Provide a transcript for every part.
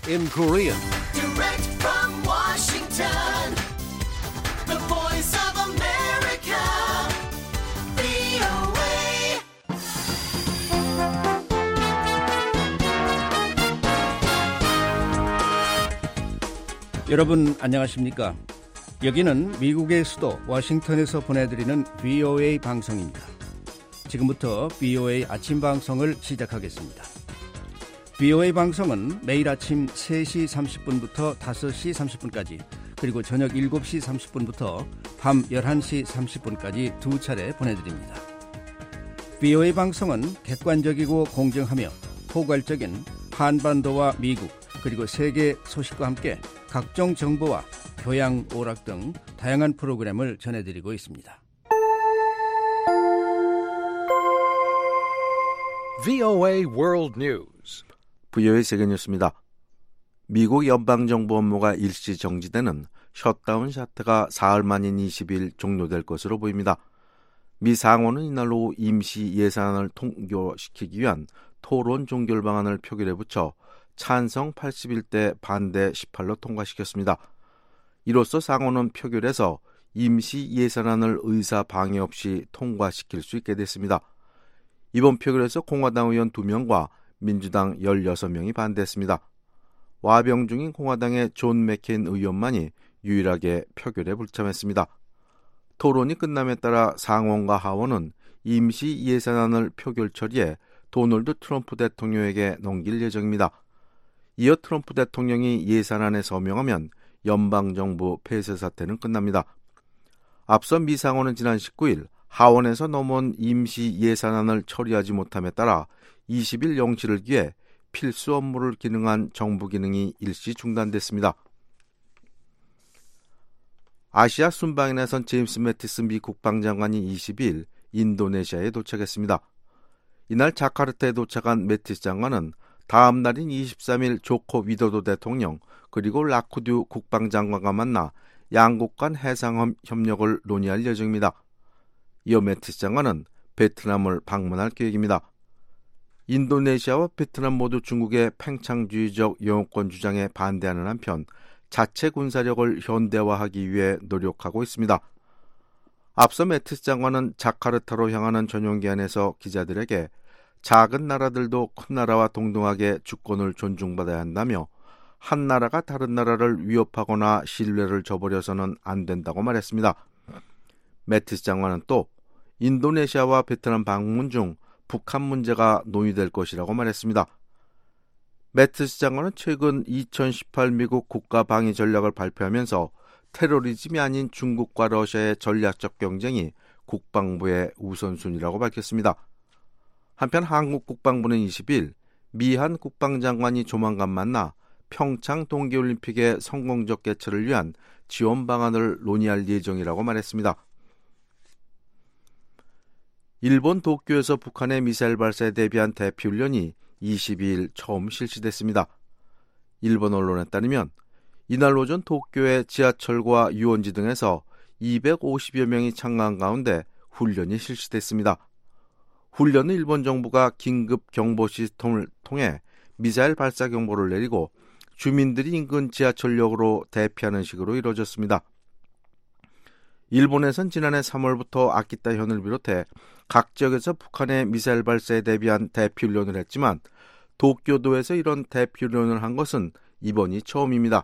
in Korean. Direct from Washington, the voice of America, VOA. 여러분 안녕하십니까? 여기는 미국의 수도 워싱턴에서 보내드리는 VOA 방송입니다. 지금부터 VOA 아침 방송을 시작하겠습니다. VOA 방송은 매일 아침 3시 30분부터 5시 30분까지 그리고 저녁 7시 30분부터 밤 11시 30분까지 두 차례 보내드립니다. VOA 방송은 객관적이고 공정하며 포괄적인 한반도와 미국 그리고 세계 소식과 함께 각종 정보와 교양, 오락 등 다양한 프로그램을 전해드리고 있습니다. VOA World News. VOA 세계뉴스입니다. 미국 연방정부 업무가 일시 정지되는 셧다운 사태가 사흘 만인 20일 종료될 것으로 보입니다. 미 상원은 이날 오후 임시 예산안을 통과시키기 위한 토론 종결 방안을 표결에 붙여 찬성 81대 반대 18로 통과시켰습니다. 이로써 상원은 표결에서 임시 예산안을 의사 방해 없이 통과시킬 수 있게 됐습니다. 이번 표결에서 공화당 의원 2명과 민주당 16명이 반대했습니다. 와병 중인 공화당의 존 맥케인 의원만이 유일하게 표결에 불참했습니다. 토론이 끝남에 따라 상원과 하원은 임시 예산안을 표결 처리해 도널드 트럼프 대통령에게 넘길 예정입니다. 이어 트럼프 대통령이 예산안에 서명하면 연방정부 폐쇄 사태는 끝납니다. 앞서 미 상원은 지난 19일 하원에서 넘어온 임시 예산안을 처리하지 못함에 따라 20일 영치를 기해 필수 업무를 기능한 정부 기능이 일시 중단됐습니다. 아시아 순방에 나선 제임스 매티스 미 국방장관이 20일 인도네시아에 도착했습니다. 이날 자카르타에 도착한 매티스 장관은 다음 날인 23일 조코 위도도 대통령 그리고 라쿠듀 국방장관과 만나 양국 간 해상 협력을 논의할 예정입니다. 이어 매티스 장관은 베트남을 방문할 계획입니다. 인도네시아와 베트남 모두 중국의 팽창주의적 영유권 주장에 반대하는 한편 자체 군사력을 현대화하기 위해 노력하고 있습니다. 앞서 매티스 장관은 자카르타로 향하는 전용기안에서 기자들에게 작은 나라들도 큰 나라와 동등하게 주권을 존중받아야 한다며 한 나라가 다른 나라를 위협하거나 신뢰를 저버려서는 안 된다고 말했습니다. 매티스 장관은 또 인도네시아와 베트남 방문 중 북한 문제가 논의될 것이라고 말했습니다. 매티스 장관은 최근 2018 미국 국가방위 전략을 발표하면서 테러리즘이 아닌 중국과 러시아의 전략적 경쟁이 국방부의 우선순위라고 밝혔습니다. 한편 한국 국방부는 20일 미한 국방장관이 조만간 만나 평창 동계올림픽의 성공적 개최를 위한 지원 방안을 논의할 예정이라고 말했습니다. 일본 도쿄에서 북한의 미사일 발사에 대비한 대피훈련이 22일 처음 실시됐습니다. 일본 언론에 따르면 이날 오전 도쿄의 지하철과 유원지 등에서 250여 명이 참가한 가운데 훈련이 실시됐습니다. 훈련은 일본 정부가 긴급 경보 시스템을 통해 미사일 발사 경보를 내리고 주민들이 인근 지하철역으로 대피하는 식으로 이루어졌습니다. 일본에선 지난해 3월부터 아키타현을 비롯해 각 지역에서 북한의 미사일 발사에 대비한 대피훈련을 했지만 도쿄도에서 이런 대피훈련을 한 것은 이번이 처음입니다.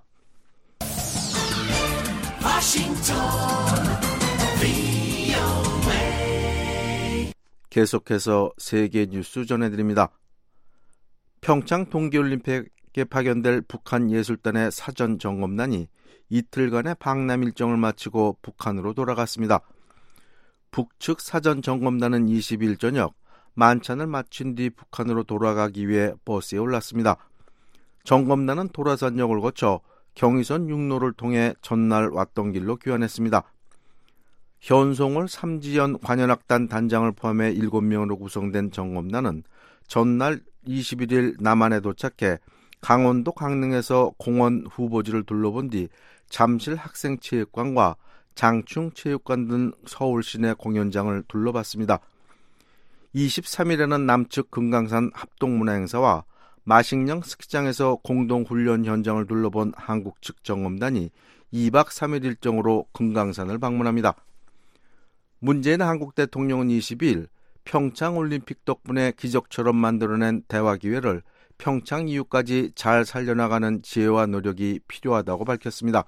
계속해서 세계 뉴스 전해드립니다. 평창 동계올림픽에 파견될 북한 예술단의 사전 점검단이 이틀간의 방남 일정을 마치고 북한으로 돌아갔습니다. 북측 사전 점검단은 20일 저녁 만찬을 마친 뒤 북한으로 돌아가기 위해 버스에 올랐습니다. 점검단은 도라산역을 거쳐 경의선 육로를 통해 전날 왔던 길로 귀환했습니다. 현송월 삼지연 관현악단 단장을 포함해 7명으로 구성된 점검단은 전날 21일 남한에 도착해 강원도 강릉에서 공원 후보지를 둘러본 뒤 잠실 학생체육관과 장충체육관 등 서울 시내 공연장을 둘러봤습니다. 23일에는 남측 금강산 합동문화행사와 마식령 스키장에서 공동훈련 현장을 둘러본 한국 측 정검단이 2박 3일 일정으로 금강산을 방문합니다. 문재인 한국 대통령은 22일 평창올림픽 덕분에 기적처럼 만들어낸 대화기회를 평창 이후까지 잘 살려나가는 지혜와 노력이 필요하다고 밝혔습니다.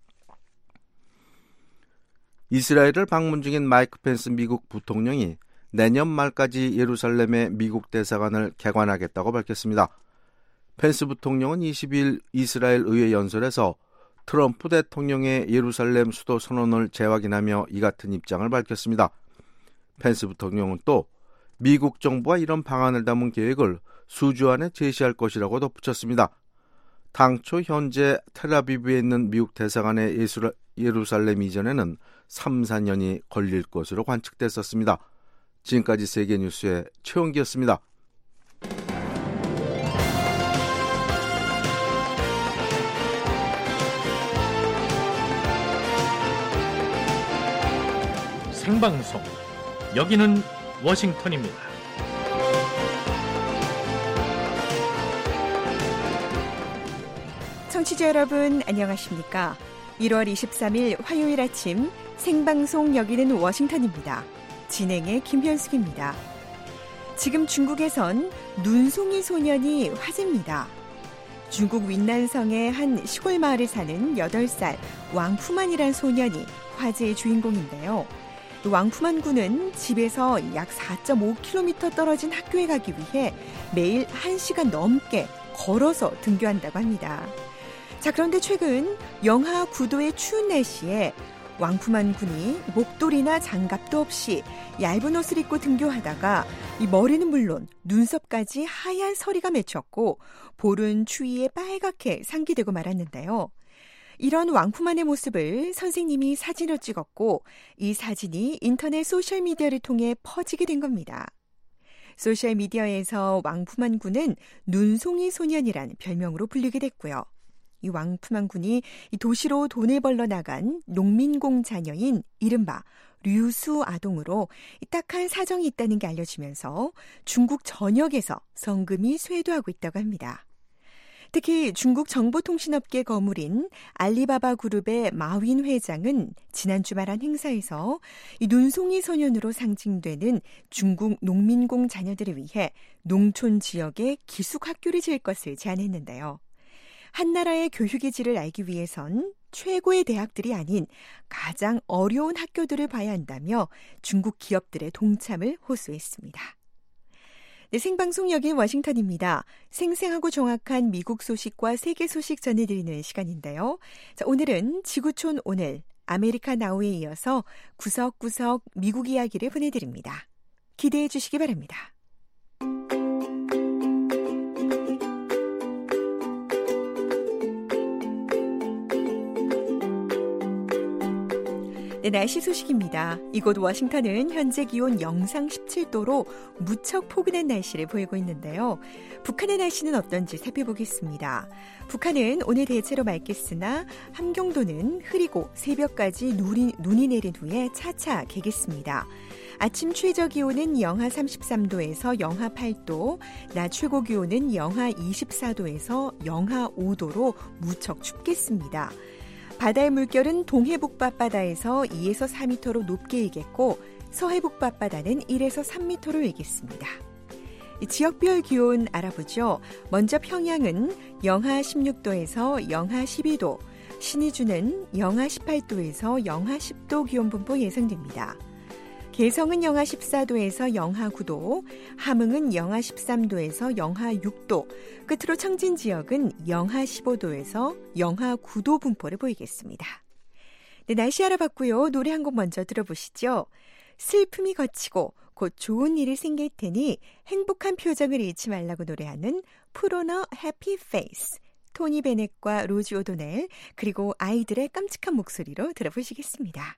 이스라엘을 방문 중인 마이크 펜스 미국 부통령이 내년 말까지 예루살렘의 미국 대사관을 개관하겠다고 밝혔습니다. 펜스 부통령은 20일 이스라엘 의회 연설에서 트럼프 대통령의 예루살렘 수도 선언을 재확인하며 이 같은 입장을 밝혔습니다. 펜스 부통령은 또 미국 정부와 이런 방안을 담은 계획을 수주 안에 제시할 것이라고 덧붙였습니다. 당초 현재 텔아비브에 있는 미국 대사관의 예루살렘 이전에는 3, 4년이 걸릴 것으로 관측됐었습니다. 지금까지 세계뉴스의 최원기였습니다. 생방송 여기는 워싱턴입니다. 청취자 여러분 안녕하십니까? 1월 23일 화요일 아침 생방송 여기는 워싱턴입니다. 진행의 김현숙입니다. 지금 중국에선 눈송이 소년이 화제입니다. 중국 윈난성의 한 시골 마을에 사는 8살 왕푸만이란 소년이 화제의 주인공인데요. 왕푸만 군은 집에서 약 4.5km 떨어진 학교에 가기 위해 매일 1시간 넘게 걸어서 등교한다고 합니다. 자, 그런데 최근 영하 9도의 추운 날씨에 왕푸만 군이 목도리나 장갑도 없이 얇은 옷을 입고 등교하다가 이 머리는 물론 눈썹까지 하얀 서리가 맺혔고 볼은 추위에 빨갛게 상기되고 말았는데요. 이런 왕푸만의 모습을 선생님이 사진으로 찍었고 이 사진이 인터넷 소셜미디어를 통해 퍼지게 된 겁니다. 소셜미디어에서 왕푸만 군은 눈송이 소년이란 별명으로 불리게 됐고요. 이 왕푸만 군이 도시로 돈을 벌러 나간 농민공 자녀인 이른바 류수 아동으로 딱한 사정이 있다는 게 알려지면서 중국 전역에서 성금이 쇄도하고 있다고 합니다. 특히 중국 정보통신업계 거물인 알리바바 그룹의 마윈 회장은 지난 주말 한 행사에서 이 눈송이 소년으로 상징되는 중국 농민공 자녀들을 위해 농촌 지역에 기숙학교를 지을 것을 제안했는데요. 한 나라의 교육의 질을 알기 위해선 최고의 대학들이 아닌 가장 어려운 학교들을 봐야 한다며 중국 기업들의 동참을 호소했습니다. 네, 생방송 여긴 워싱턴입니다. 생생하고 정확한 미국 소식과 세계 소식 전해드리는 시간인데요. 자, 오늘은 지구촌 오늘 아메리카 나우에 이어서 구석구석 미국 이야기를 보내드립니다. 기대해 주시기 바랍니다. 네, 날씨 소식입니다. 이곳 워싱턴은 현재 기온 영상 17도로 무척 포근한 날씨를 보이고 있는데요. 북한의 날씨는 어떤지 살펴보겠습니다. 북한은 오늘 대체로 맑겠으나 함경도는 흐리고 새벽까지 눈이 내린 후에 차차 개겠습니다. 아침 최저 기온은 영하 33도에서 영하 8도, 낮 최고 기온은 영하 24도에서 영하 5도로 무척 춥겠습니다. 바다의 물결은 동해북 밤바다에서 2에서 4m로 높게 일겠고 서해북 밤바다는 1에서 3m로 일겠습니다. 지역별 기온 알아보죠. 먼저 평양은 영하 16도에서 영하 12도, 신의주는 영하 18도에서 영하 10도 기온 분포 예상됩니다. 개성은 영하 14도에서 영하 9도, 함흥은 영하 13도에서 영하 6도, 끝으로 청진 지역은 영하 15도에서 영하 9도 분포를 보이겠습니다. 네, 날씨 알아봤고요. 노래 한 곡 먼저 들어보시죠. 슬픔이 거치고 곧 좋은 일이 생길 테니 행복한 표정을 잃지 말라고 노래하는 프로너 해피 페이스. 토니 베넷과 로지 오도넬 그리고 아이들의 깜찍한 목소리로 들어보시겠습니다.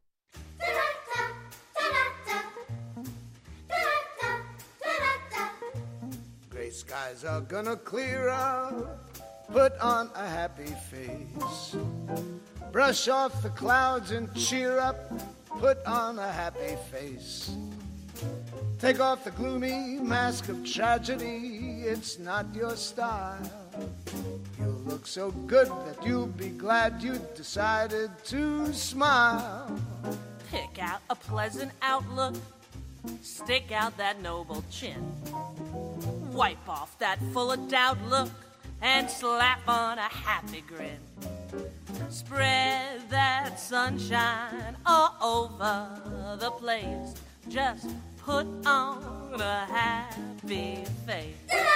Gray skies are gonna clear up. Put on a happy face. Brush off the clouds and cheer up. Put on a happy face. Take off the gloomy mask of tragedy, it's not your style. You look so good that you'll be glad you decided to smile. Pick out a pleasant outlook, stick out that noble chin, wipe off that full of doubt look, and slap on a happy grin. Spread that sunshine all over the place, just put on a happy face.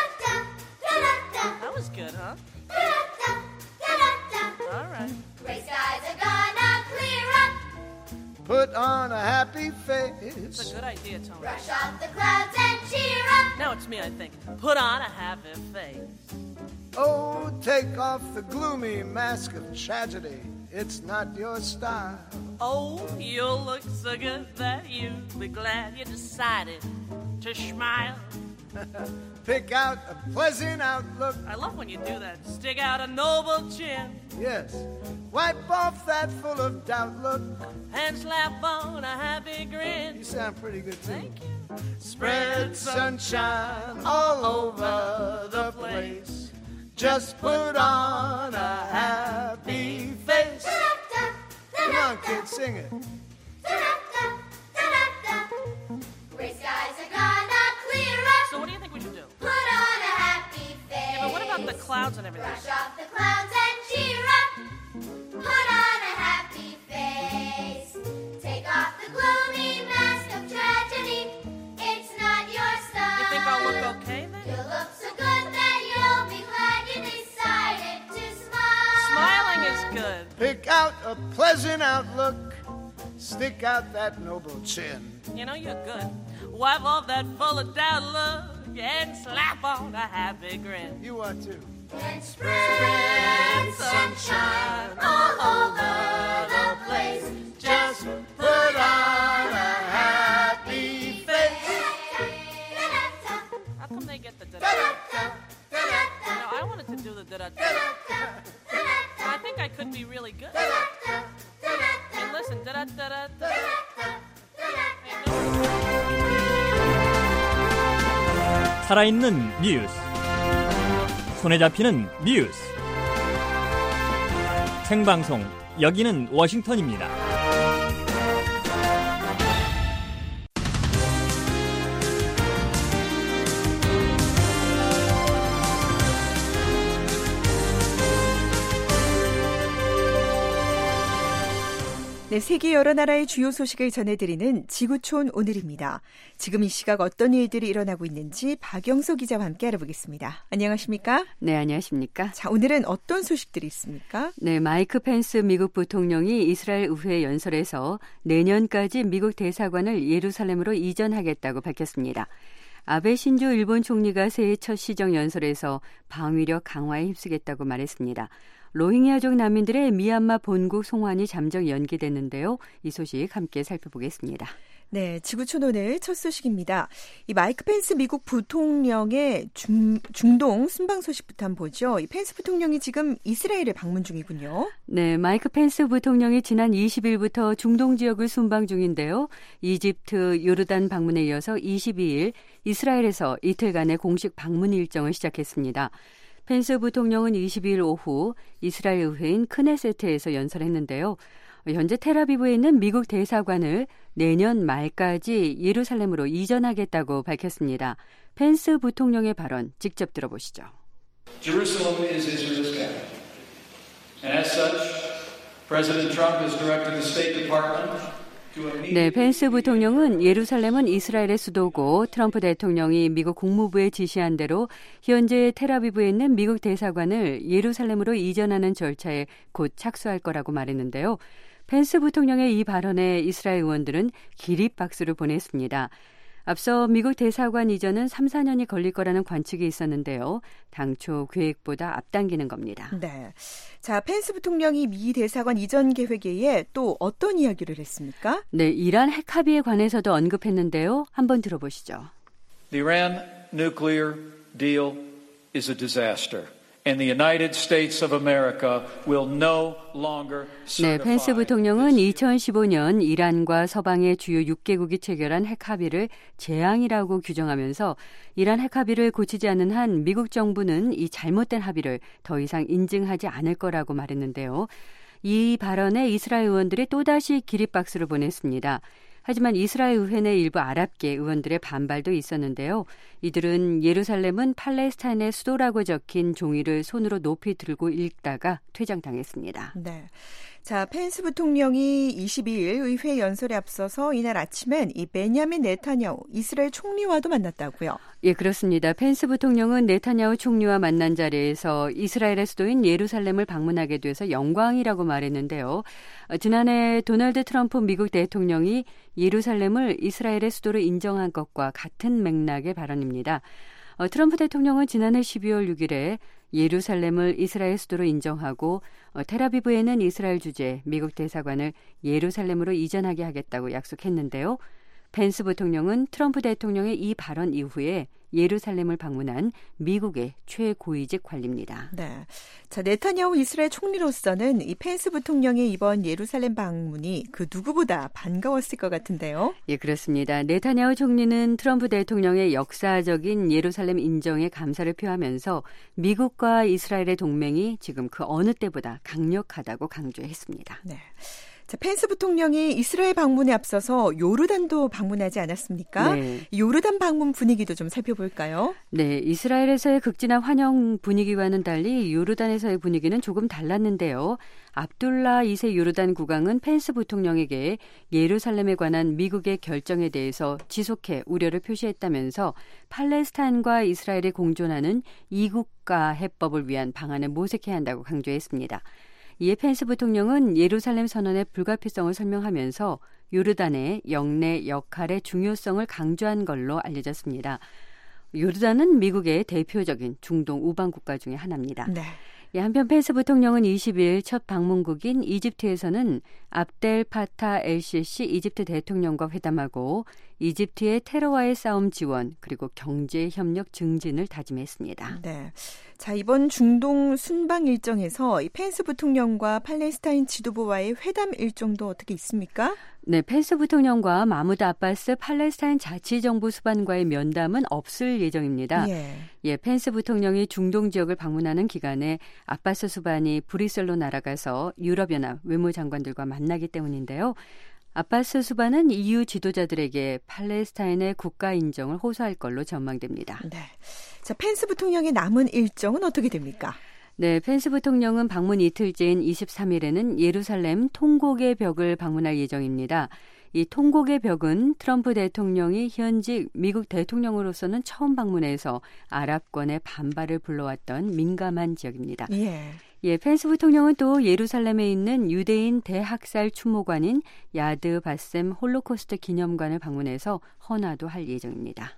That was good, huh? All right. Gray skies are gonna clear up. Put on a happy It's face. a good idea, Tony. Brush off the clouds and cheer up. Now it's me, I think. Put on a happy face. Oh, take off the gloomy mask of tragedy, it's not your style. Oh, you'll look so good that you'll be glad you decided to smile. Pick out a pleasant outlook, I love when you do that. Stick out a noble chin yes. Wipe off that full of doubt look. and slap on a happy grin. You sound pretty good too. Thank you. Spread sunshine all over the place. Just put on a happy face. Come on, kids, sing it. Gray skies are gonna clear up. So what do you think we should do? Put on a happy face. Yeah, but what about the clouds and everything? Brush off the clouds and cheer up. Put on a happy face. Take off the gloomy mask of tragedy. It's not your style. You think I'll look okay then? You look so good that you'll be glad you decided to smile. Smiling is good. Pick out a pleasant outlook. Stick out that noble chin. You know, you're good. Wipe off that full of doubt look and slap on a happy grin. You are too. And spread sunshine all over the place. Just put on a happy face. How come they get the da-da? No, I wanted to do the da-da. I think I could be really good. Hey, listen, da-da-da-da-da. 살아있는 뉴스, 손에 잡히는 뉴스, 생방송, 여기는 워싱턴입니다. 네, 세계 여러 나라의 주요 소식을 전해드리는 지구촌 오늘입니다. 지금 이 시각 어떤 일들이 일어나고 있는지 박영서 기자와 함께 알아보겠습니다. 안녕하십니까? 네, 안녕하십니까? 자, 오늘은 어떤 소식들이 있습니까? 네, 마이크 펜스 미국 부통령이 이스라엘 의회 연설에서 내년까지 미국 대사관을 예루살렘으로 이전하겠다고 밝혔습니다. 아베 신조 일본 총리가 새해 첫 시정 연설에서 방위력 강화에 힘쓰겠다고 말했습니다. 로힝야족 난민들의 미얀마 본국 송환이 잠정 연기됐는데요. 이 소식 함께 살펴보겠습니다. 네, 지구촌 오늘 첫 소식입니다. 이 마이크 펜스 미국 부통령의 중동 순방 소식부터 한번 보죠. 이 펜스 부통령이 지금 이스라엘을 방문 중이군요. 네, 마이크 펜스 부통령이 지난 20일부터 중동 지역을 순방 중인데요. 이집트, 요르단 방문에 이어서 22일 이스라엘에서 이틀간의 공식 방문 일정을 시작했습니다. 펜스 부통령은 22일 오후 이스라엘 의회인 크네세트에서 연설했는데요. 현재 텔아비브에 있는 미국 대사관을 내년 말까지 예루살렘으로 이전하겠다고 밝혔습니다. 펜스 부통령의 발언 직접 들어보시죠. Jerusalem is Israel's capital. And as such, President Trump has directed the State Department 네, 펜스 부통령은 예루살렘은 이스라엘의 수도고 트럼프 대통령이 미국 국무부에 지시한 대로 현재 텔아비브에 있는 미국 대사관을 예루살렘으로 이전하는 절차에 곧 착수할 거라고 말했는데요. 펜스 부통령의 이 발언에 이스라엘 의원들은 기립박수를 보냈습니다. 앞서 미국 대사관 이전은 3, 4년이 걸릴 거라는 관측이 있었는데요. 당초 계획보다 앞당기는 겁니다. 네, 자, 펜스 부통령이 미 대사관 이전 계획에 또 어떤 이야기를 했습니까? 네, 이란 핵 합의에 관해서도 언급했는데요. 한번 들어보시죠. The Iran nuclear deal is a disaster. and the United States of America will no longer certify. 네, 펜스 부통령은 2015년 이란과 서방의 주요 6개국이 체결한 핵 합의를 재앙이라고 규정하면서 이란 핵 합의를 고치지 않는 한 미국 정부는 이 잘못된 합의를 더 이상 인증하지 않을 거라고 말했는데요. 이 발언에 이스라엘 의원들이 또다시 기립박수를 보냈습니다. 하지만 이스라엘 의회 내 일부 아랍계 의원들의 반발도 있었는데요. 이들은 예루살렘은 팔레스타인의 수도라고 적힌 종이를 손으로 높이 들고 읽다가 퇴장당했습니다. 네. 자, 펜스 부통령이 22일 의회 연설에 앞서서 이날 아침엔 이 베냐민 네타냐후 이스라엘 총리와도 만났다고요. 예, 그렇습니다. 펜스 부통령은 네타냐후 총리와 만난 자리에서 이스라엘의 수도인 예루살렘을 방문하게 돼서 영광이라고 말했는데요. 지난해 도널드 트럼프 미국 대통령이 예루살렘을 이스라엘의 수도로 인정한 것과 같은 맥락의 발언입니다. 트럼프 대통령은 지난해 12월 6일에 예루살렘을 이스라엘 수도로 인정하고 텔아비브에는 이스라엘 주재 미국 대사관을 예루살렘으로 이전하게 하겠다고 약속했는데요. 펜스 부통령은 트럼프 대통령의 이 발언 이후에 예루살렘을 방문한 미국의 최고위직 관리입니다. 네, 자 네타냐후 이스라엘 총리로서는 이 펜스 부통령의 이번 예루살렘 방문이 그 누구보다 반가웠을 것 같은데요. 예, 그렇습니다. 네타냐후 총리는 트럼프 대통령의 역사적인 예루살렘 인정에 감사를 표하면서 미국과 이스라엘의 동맹이 지금 그 어느 때보다 강력하다고 강조했습니다. 네. 자, 펜스 부통령이 이스라엘 방문에 앞서서 요르단도 방문하지 않았습니까? 네. 요르단 방문 분위기도 좀 살펴볼까요? 네, 이스라엘에서의 극진한 환영 분위기와는 달리 요르단에서의 분위기는 조금 달랐는데요. 압둘라 2세 요르단 국왕은 펜스 부통령에게 예루살렘에 관한 미국의 결정에 대해서 지속해 우려를 표시했다면서 팔레스타인과 이스라엘이 공존하는 이국가 해법을 위한 방안을 모색해야 한다고 강조했습니다. 이에 펜스 부통령은 예루살렘 선언의 불가피성을 설명하면서 요르단의 영내 역할의 중요성을 강조한 걸로 알려졌습니다. 요르단은 미국의 대표적인 중동 우방 국가 중에 하나입니다. 네. 한편 펜스 부통령은 20일 첫 방문국인 이집트에서는 압델 파타 엘시시 이집트 대통령과 회담하고 이집트의 테러와의 싸움 지원 그리고 경제 협력 증진을 다짐했습니다. 네. 자, 이번 중동 순방 일정에서 이 펜스 부통령과 팔레스타인 지도부와의 회담 일정도 어떻게 있습니까? 네, 펜스 부통령과 마무드 아바스 팔레스타인 자치정부 수반과의 면담은 없을 예정입니다. 예, 펜스 부통령이 중동 지역을 방문하는 기간에 아바스 수반이 브뤼셀로 날아가서 유럽연합 외무장관들과 만나기 때문인데요. 아바스 수반은 EU 지도자들에게 팔레스타인의 국가 인정을 호소할 걸로 전망됩니다. 네. 자, 펜스 부통령의 남은 일정은 어떻게 됩니까? 네, 펜스 부통령은 방문 이틀째인 23일에는 예루살렘 통곡의 벽을 방문할 예정입니다. 이 통곡의 벽은 트럼프 대통령이 현직 미국 대통령으로서는 처음 방문해서 아랍권의 반발을 불러왔던 민감한 지역입니다. 예, 펜스 부통령은 또 예루살렘에 있는 유대인 대학살 추모관인 야드 바셈 홀로코스트 기념관을 방문해서 헌화도 할 예정입니다.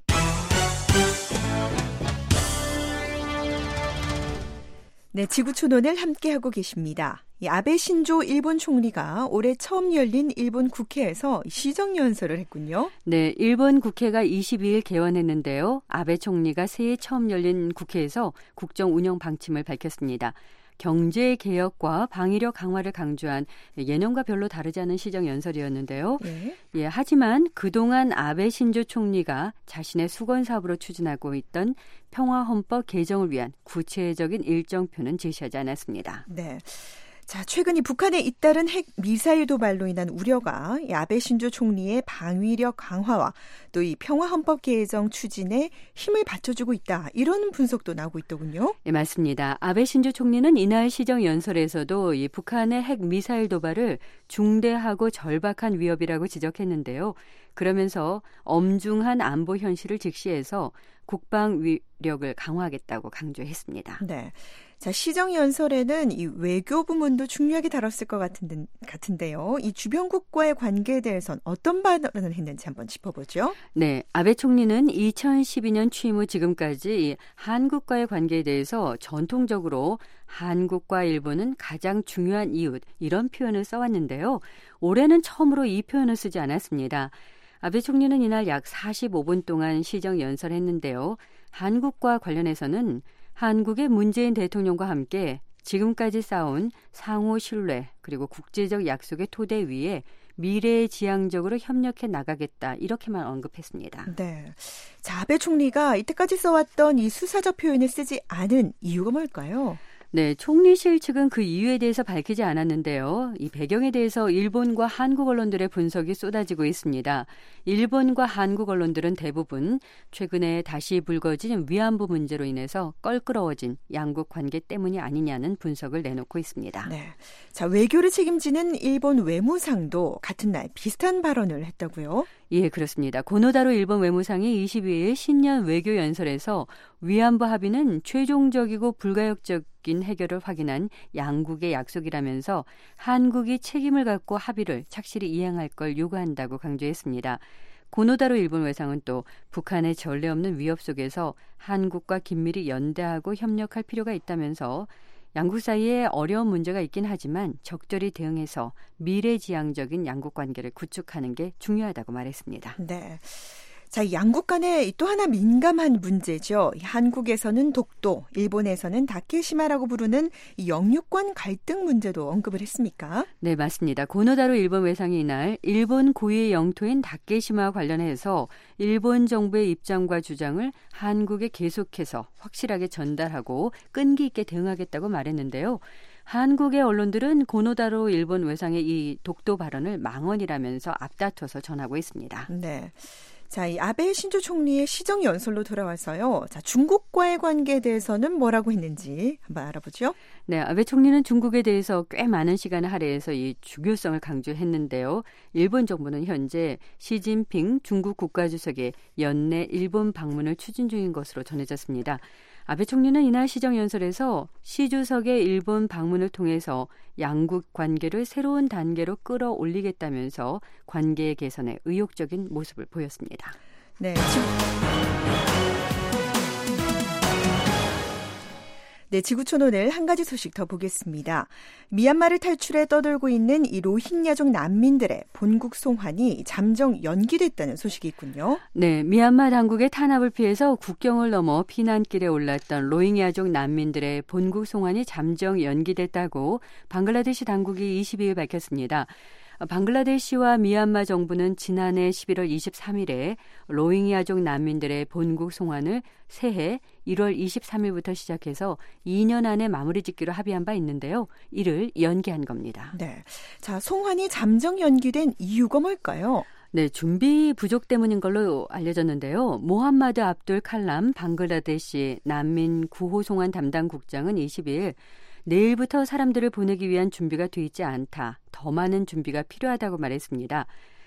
네, 지구촌원을 함께하고 계십니다. 아베 신조 일본 총리가 올해 처음 열린 일본 국회에서 시정연설을 했군요. 네, 일본 국회가 22일 개원했는데요. 아베 총리가 새해 처음 열린 국회에서 국정 운영 방침을 밝혔습니다. 경제 개혁과 방위력 강화를 강조한 예년과 별로 다르지 않은 시정연설이었는데요. 예, 하지만 그동안 아베 신조 총리가 자신의 수건 사업으로 추진하고 있던 평화헌법 개정을 위한 구체적인 일정표는 제시하지 않았습니다. 네. 자, 최근 이 북한의 잇따른 핵 미사일 도발로 인한 우려가 이 아베 신조 총리의 방위력 강화와 또 이 평화헌법 개정 추진에 힘을 받쳐주고 있다. 이런 분석도 나오고 있더군요. 네, 맞습니다. 아베 신조 총리는 이날 시정 연설에서도 이 북한의 핵 미사일 도발을 중대하고 절박한 위협이라고 지적했는데요. 그러면서 엄중한 안보 현실을 직시해서 국방 위력을 강화하겠다고 강조했습니다. 네. 자, 시정연설에는 이 외교 부문도 중요하게 다뤘을 것 같은데요. 이 주변국과의 관계에 대해서는 어떤 발언을 했는지 한번 짚어보죠. 네, 아베 총리는 2012년 취임 후 지금까지 한국과의 관계에 대해서 전통적으로 한국과 일본은 가장 중요한 이웃 이런 표현을 써왔는데요. 올해는 처음으로 이 표현을 쓰지 않았습니다. 아베 총리는 이날 약 45분 동안 시정연설했는데요. 한국과 관련해서는 한국의 문재인 대통령과 함께 지금까지 쌓아온 상호 신뢰 그리고 국제적 약속의 토대 위에 미래지향적으로 협력해 나가겠다 이렇게만 언급했습니다. 네. 자, 아베 총리가 이때까지 써왔던 이 수사적 표현을 쓰지 않은 이유가 뭘까요? 네, 총리실 측은 그 이유에 대해서 밝히지 않았는데요. 이 배경에 대해서 일본과 한국 언론들의 분석이 쏟아지고 있습니다. 일본과 한국 언론들은 대부분 최근에 다시 불거진 위안부 문제로 인해서 껄끄러워진 양국 관계 때문이 아니냐는 분석을 내놓고 있습니다. 네. 자, 외교를 책임지는 일본 외무상도 같은 날 비슷한 발언을 했다고요? 예, 그렇습니다. 고노다로 일본 외무상이 22일 신년 외교 연설에서 위안부 합의는 최종적이고 불가역적인 해결을 확인한 양국의 약속이라면서 한국이 책임을 갖고 합의를 착실히 이행할 걸 요구한다고 강조했습니다. 고노다로 일본 외상은 또 북한의 전례 없는 위협 속에서 한국과 긴밀히 연대하고 협력할 필요가 있다면서 양국 사이에 어려운 문제가 있긴 하지만 적절히 대응해서 미래지향적인 양국 관계를 구축하는 게 중요하다고 말했습니다. 네. 자, 양국 간에 또 하나 민감한 문제죠. 한국에서는 독도, 일본에서는 다케시마라고 부르는 이 영유권 갈등 문제도 언급을 했습니까? 네, 맞습니다. 고노다로 일본 외상이 이날 일본 고유의 영토인 다케시마와 관련해서 일본 정부의 입장과 주장을 한국에 계속해서 확실하게 전달하고 끈기 있게 대응하겠다고 말했는데요. 한국의 언론들은 고노다로 일본 외상의 이 독도 발언을 망언이라면서 앞다퉈서 전하고 있습니다. 네. 자, 이 아베 신조 총리의 시정 연설로 돌아와서요. 자, 중국과의 관계에 대해서는 뭐라고 했는지 한번 알아보죠. 네, 아베 총리는 중국에 대해서 꽤 많은 시간을 할애해서 이 중요성을 강조했는데요. 일본 정부는 현재 시진핑 중국 국가주석의 연내 일본 방문을 추진 중인 것으로 전해졌습니다. 아베 총리는 이날 시정연설에서 시 주석의 일본 방문을 통해서 양국 관계를 새로운 단계로 끌어올리겠다면서 관계 개선에 의욕적인 모습을 보였습니다. 네, 지구촌 오늘 한 가지 소식 더 보겠습니다. 미얀마를 탈출해 떠돌고 있는 이 로힝야족 난민들의 본국 송환이 잠정 연기됐다는 소식이 있군요. 네, 미얀마 당국의 탄압을 피해서 국경을 넘어 피난길에 올랐던 로힝야족 난민들의 본국 송환이 잠정 연기됐다고 방글라데시 당국이 22일 밝혔습니다. 방글라데시와 미얀마 정부는 지난해 11월 23일에 로힝야족 난민들의 본국 송환을 새해 1월 23일부터 시작해서 2년 안에 마무리 짓기로 합의한 바 있는데요. 이를 연기한 겁니다. 네, 자, 송환이 잠정 연기된 이유가 뭘까요? 네, 준비 부족 때문인 걸로 알려졌는데요. 모함마드 압둘 칼람 방글라데시 난민 구호 송환 담당 국장은 22일 내일부터 사람들을 보내기 위한 준비가 돼 있지 않다. 더 많은 준비가 필요하다고 말했습니다.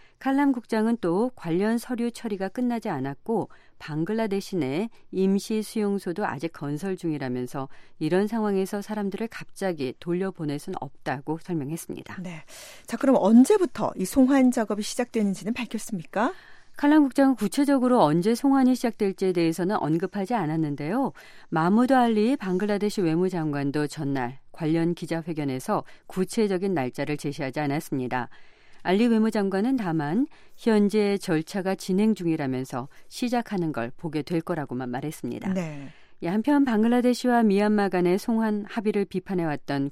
칼람 국장은 또 관련 서류 처리가 끝나지 않았고 방글라데시 내 임시 수용소도 아직 건설 중이라면서 이런 상황에서 사람들을 갑자기 돌려보낼 수는 없다고 설명했습니다. 네, 자, 그럼 언제부터 이 송환 작업이 시작되는지는 밝혔습니까? 칼람 국장은 구체적으로 언제 송환이 시작될지에 대해서는 언급하지 않았는데요. 마무드 알리 방글라데시 외무장관도 전날 관련 기자회견에서 구체적인 날짜를 제시하지 않았습니다. 알리 외무장관은 다만 현재 절차가 진행 중이라면서 시작하는 걸 보게 될 거라고만 말했습니다. 네. 한편 방글라데시와 미얀마 간의 송환 합의를 비판해왔던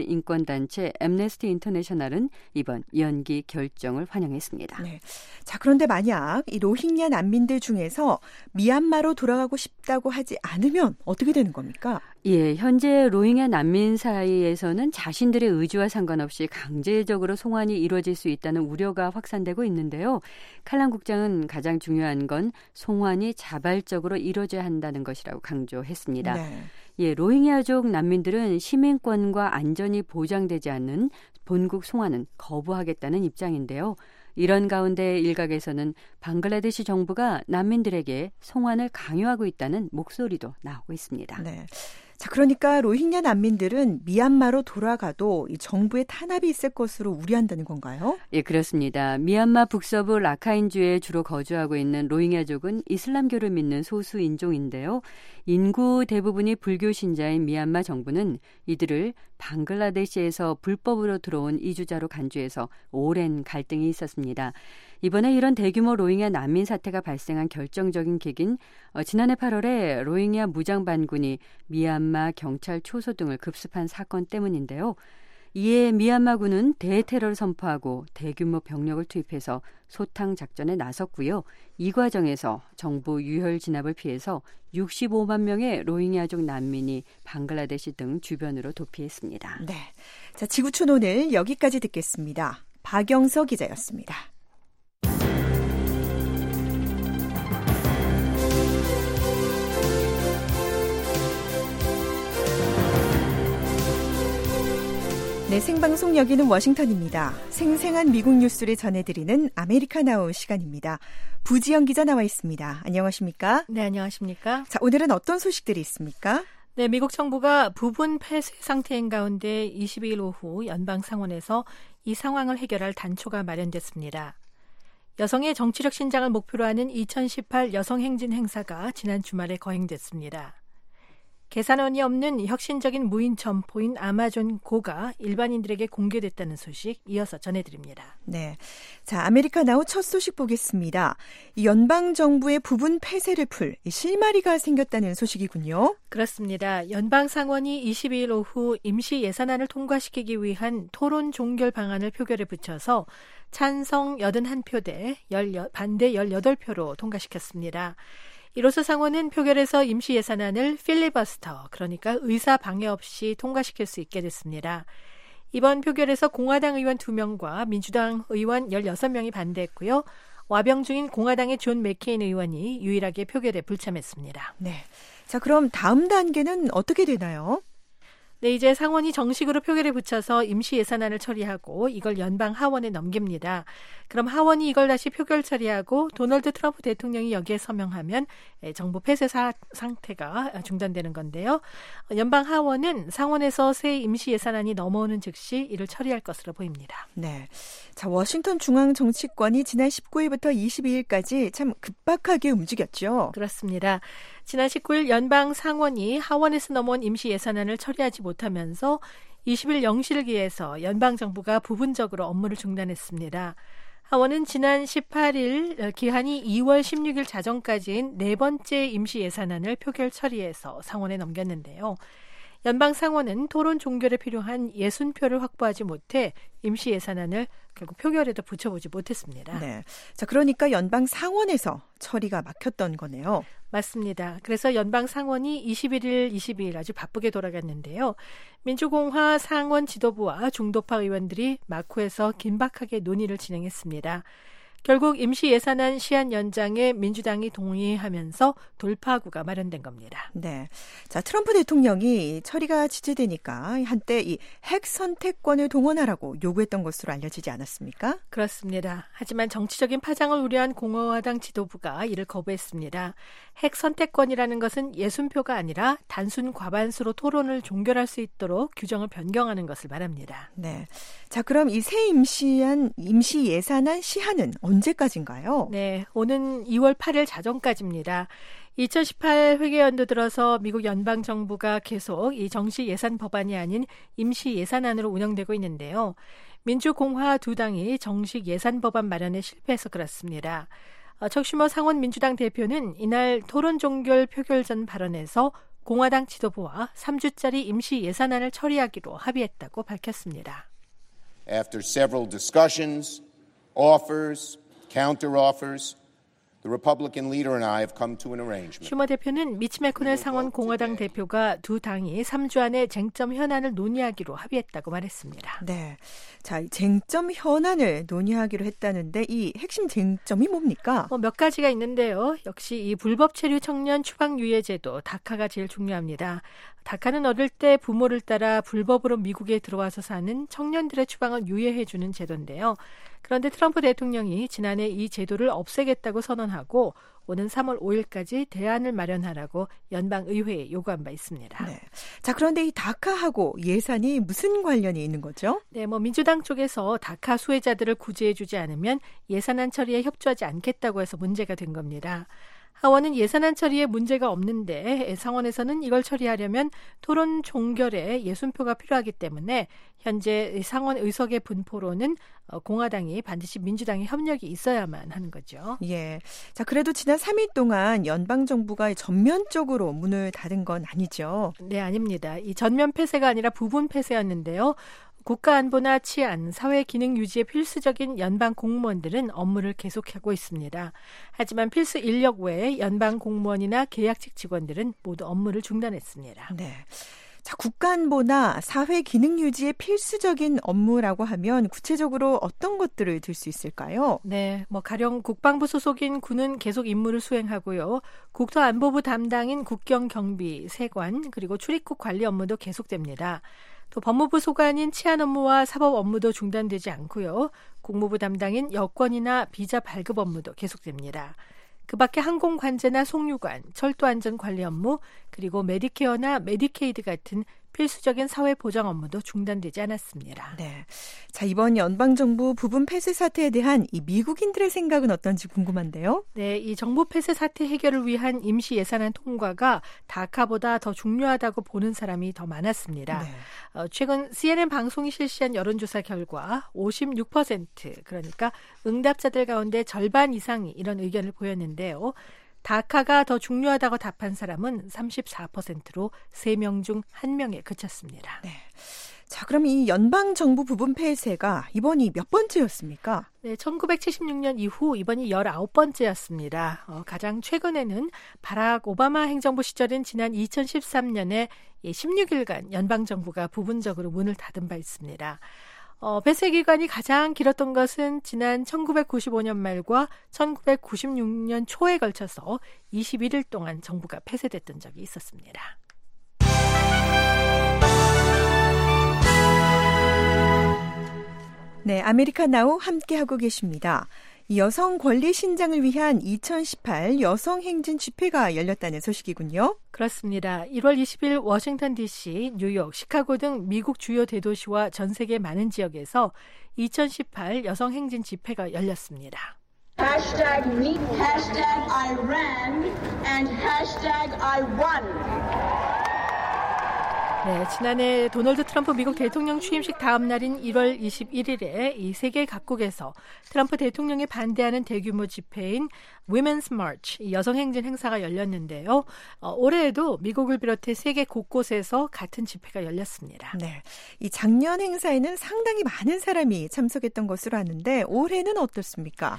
국제인권단체 앰네스티 인터내셔널은 이번 연기 결정을 환영했습니다. 네. 자, 그런데 만약 이 로힝야 난민들 중에서 미얀마로 돌아가고 싶다고 하지 않으면 어떻게 되는 겁니까? 예, 현재 로힝야 난민 사이에서는 자신들의 의지와 상관없이 강제적으로 송환이 이루어질 수 있다는 우려가 확산되고 있는데요. 칼람 국장은 가장 중요한 건 송환이 자발적으로 이루어져야 한다는 것이라고 강조했습니다. 네. 예, 로힝야족 난민들은 시민권과 안전이 보장되지 않는 본국 송환은 거부하겠다는 입장인데요. 이런 가운데 일각에서는 방글라데시 정부가 난민들에게 송환을 강요하고 있다는 목소리도 나오고 있습니다. 네. 자, 그러니까 로힝야 난민들은 미얀마로 돌아가도 이 정부의 탄압이 있을 것으로 우려한다는 건가요? 예, 그렇습니다. 미얀마 북서부 라카인주에 주로 거주하고 있는 로힝야족은 이슬람교를 믿는 소수 인종인데요. 인구 대부분이 불교 신자인 미얀마 정부는 이들을 방글라데시에서 불법으로 들어온 이주자로 간주해서 오랜 갈등이 있었습니다. 이번에 이런 대규모 로힝야 난민 사태가 발생한 결정적인 계기는 지난해 8월에 로힝야 무장반군이 미얀마 경찰 초소 등을 급습한 사건 때문인데요. 이에 미얀마군은 대테러를 선포하고 대규모 병력을 투입해서 소탕 작전에 나섰고요. 이 과정에서 정부 유혈 진압을 피해서 65만 명의 로힝야족 난민이 방글라데시 등 주변으로 도피했습니다. 네, 자 지구촌 오늘 여기까지 듣겠습니다. 박영서 기자였습니다. 네, 생방송 여기는 워싱턴입니다. 생생한 미국 뉴스를 전해드리는 아메리카나우 시간입니다. 부지영 기자 나와 있습니다. 안녕하십니까? 네, 안녕하십니까? 자, 오늘은 어떤 소식들이 있습니까? 네, 미국 정부가 부분 폐쇄 상태인 가운데 22일 오후 연방상원에서 이 상황을 해결할 단초가 마련됐습니다. 여성의 정치력 신장을 목표로 하는 2018 여성행진 행사가 지난 주말에 거행됐습니다. 계산원이 없는 혁신적인 무인 점포인 아마존 고가 일반인들에게 공개됐다는 소식 이어서 전해드립니다. 네, 자 아메리카나우 첫 소식 보겠습니다. 이 연방 정부의 부분 폐쇄를 풀 실마리가 생겼다는 소식이군요. 그렇습니다. 연방 상원이 22일 오후 임시 예산안을 통과시키기 위한 토론 종결 방안을 표결에 붙여서 찬성 81표 대 반대 18표로 통과시켰습니다. 이로써 상원은 표결에서 임시 예산안을 필리버스터, 그러니까 의사 방해 없이 통과시킬 수 있게 됐습니다. 이번 표결에서 공화당 의원 2명과 민주당 의원 16명이 반대했고요. 와병 중인 공화당의 존 맥케인 의원이 유일하게 표결에 불참했습니다. 네, 자 그럼 다음 단계는 어떻게 되나요? 네, 이제 상원이 정식으로 표결에 붙여서 임시 예산안을 처리하고 이걸 연방 하원에 넘깁니다. 그럼 하원이 이걸 다시 표결 처리하고 도널드 트럼프 대통령이 여기에 서명하면 정부 폐쇄 상태가 중단되는 건데요. 연방 하원은 상원에서 새 임시 예산안이 넘어오는 즉시 이를 처리할 것으로 보입니다. 네, 자 워싱턴 중앙 정치권이 지난 19일부터 22일까지 참 급박하게 움직였죠. 그렇습니다. 지난 19일 연방 상원이 하원에서 넘어온 임시 예산안을 처리하지 못하면서 20일 0시를 기해서 연방정부가 부분적으로 업무를 중단했습니다. 하원은 지난 18일 기한이 2월 16일 자정까지인 네 번째 임시 예산안을 표결 처리해서 상원에 넘겼는데요. 연방 상원은 토론 종결에 필요한 60표를 확보하지 못해 임시 예산안을 결국 표결에도 붙여보지 못했습니다. 네, 자 그러니까 연방 상원에서 처리가 막혔던 거네요. 맞습니다. 그래서 연방 상원이 21일, 22일 아주 바쁘게 돌아갔는데요. 민주공화 상원 지도부와 중도파 의원들이 마쿠에서 긴박하게 논의를 진행했습니다. 결국 임시 예산안 시한 연장에 민주당이 동의하면서 돌파구가 마련된 겁니다. 네, 자 트럼프 대통령이 처리가 지체되니까 한때 이 핵 선택권을 동원하라고 요구했던 것으로 알려지지 않았습니까? 그렇습니다. 하지만 정치적인 파장을 우려한 공화당 지도부가 이를 거부했습니다. 핵 선택권이라는 것은 60표가 아니라 단순 과반수로 토론을 종결할 수 있도록 규정을 변경하는 것을 말합니다. 네, 자 그럼 이 새 임시 예산안 시한은 언제까지인가요? 네, 오는 2월 8일 자정까지입니다. 2018 회계연도 들어서 미국 연방정부가 계속 이 정식 예산 법안이 아닌 임시 예산안으로 운영되고 있는데요. 민주공화 두 당이 정식 예산 법안 마련에 실패해서 그렇습니다. 척 슈머 상원 민주당 대표는 이날 토론 종결 표결 전 발언에서 공화당 지도부와 3주짜리 임시 예산안을 처리하기로 합의했다고 밝혔습니다. After several discussions, offers, counter-offers, the Republican leader and I have come to an arrangement. 슈머 대표는 미치 매코넬 상원 공화당 대표가 두 당이 3주 안에 쟁점 현안을 논의하기로 합의했다고 말했습니다. 네, 자 쟁점 현안을 논의하기로 했다는데 이 핵심 쟁점이 뭡니까? 몇 가지가 있는데요. 역시 이 불법 체류 청년 추방 유예 제도 다카가 제일 중요합니다. 다카는 어릴 때 부모를 따라 불법으로 미국에 들어와서 사는 청년들의 추방을 유예해주는 제도인데요. 그런데 트럼프 대통령이 지난해 이 제도를 없애겠다고 선언하고 오는 3월 5일까지 대안을 마련하라고 연방의회에 요구한 바 있습니다. 네. 자, 그런데 이 다카하고 예산이 무슨 관련이 있는 거죠? 네, 민주당 쪽에서 다카 수혜자들을 구제해주지 않으면 예산안 처리에 협조하지 않겠다고 해서 문제가 된 겁니다. 하원은 예산안 처리에 문제가 없는데 상원에서는 이걸 처리하려면 토론 종결에 60표가 필요하기 때문에 현재 상원 의석의 분포로는 공화당이 반드시 민주당의 협력이 있어야만 하는 거죠. 예. 자, 그래도 지난 3일 동안 연방정부가 전면적으로 문을 닫은 건 아니죠? 네, 아닙니다. 이 전면 폐쇄가 아니라 부분 폐쇄였는데요. 국가안보나 치안, 사회 기능 유지에 필수적인 연방 공무원들은 업무를 계속하고 있습니다. 하지만 필수 인력 외에 연방 공무원이나 계약직 직원들은 모두 업무를 중단했습니다. 네. 자, 국가안보나 사회 기능 유지에 필수적인 업무라고 하면 구체적으로 어떤 것들을 들 수 있을까요? 네, 가령 국방부 소속인 군은 계속 임무를 수행하고요. 국토안보부 담당인 국경경비, 세관, 그리고 출입국 관리 업무도 계속됩니다. 또 법무부 소관인 치안 업무와 사법 업무도 중단되지 않고요. 국무부 담당인 여권이나 비자 발급 업무도 계속됩니다. 그 밖에 항공관제나 송유관, 철도안전관리 업무, 그리고 메디케어나 메디케이드 같은 필수적인 사회보장 업무도 중단되지 않았습니다. 네. 자, 이번 연방정부 부분 폐쇄 사태에 대한 이 미국인들의 생각은 어떤지 궁금한데요. 네, 이 정부 폐쇄 사태 해결을 위한 임시 예산안 통과가 다카보다 더 중요하다고 보는 사람이 더 많았습니다. 네. 최근 CNN 방송이 실시한 여론조사 결과 56%, 그러니까 응답자들 가운데 절반 이상이 이런 의견을 보였는데요. 다카가 더 중요하다고 답한 사람은 34%로 3명 중 1명에 그쳤습니다. 네. 자, 그럼 이 연방정부 부분 폐쇄가 이번이 몇 번째였습니까? 네, 1976년 이후 이번이 19번째였습니다. 가장 최근에는 바락 오바마 행정부 시절인 지난 2013년에 16일간 연방정부가 부분적으로 문을 닫은 바 있습니다. 폐쇄 기간이 가장 길었던 것은 지난 1995년 말과 1996년 초에 걸쳐서 21일 동안 정부가 폐쇄됐던 적이 있었습니다. 네, 아메리카 나우 함께하고 계십니다. 여성 권리 신장을 위한 2018 여성 행진 집회가 열렸다는 소식이군요. 그렇습니다. 1월 20일 워싱턴 DC, 뉴욕, 시카고 등 미국 주요 대도시와 전 세계 많은 지역에서 2018 여성 행진 집회가 열렸습니다. Hashtag me, hashtag I ran, and hashtag I won. 네, 지난해 도널드 트럼프 미국 대통령 취임식 다음 날인 1월 21일에 이 세계 각국에서 트럼프 대통령에 반대하는 대규모 집회인 Women's March, 여성 행진 행사가 열렸는데요. 올해에도 미국을 비롯해 세계 곳곳에서 같은 집회가 열렸습니다. 네, 이 작년 행사에는 상당히 많은 사람이 참석했던 것으로 아는데 올해는 어떻습니까?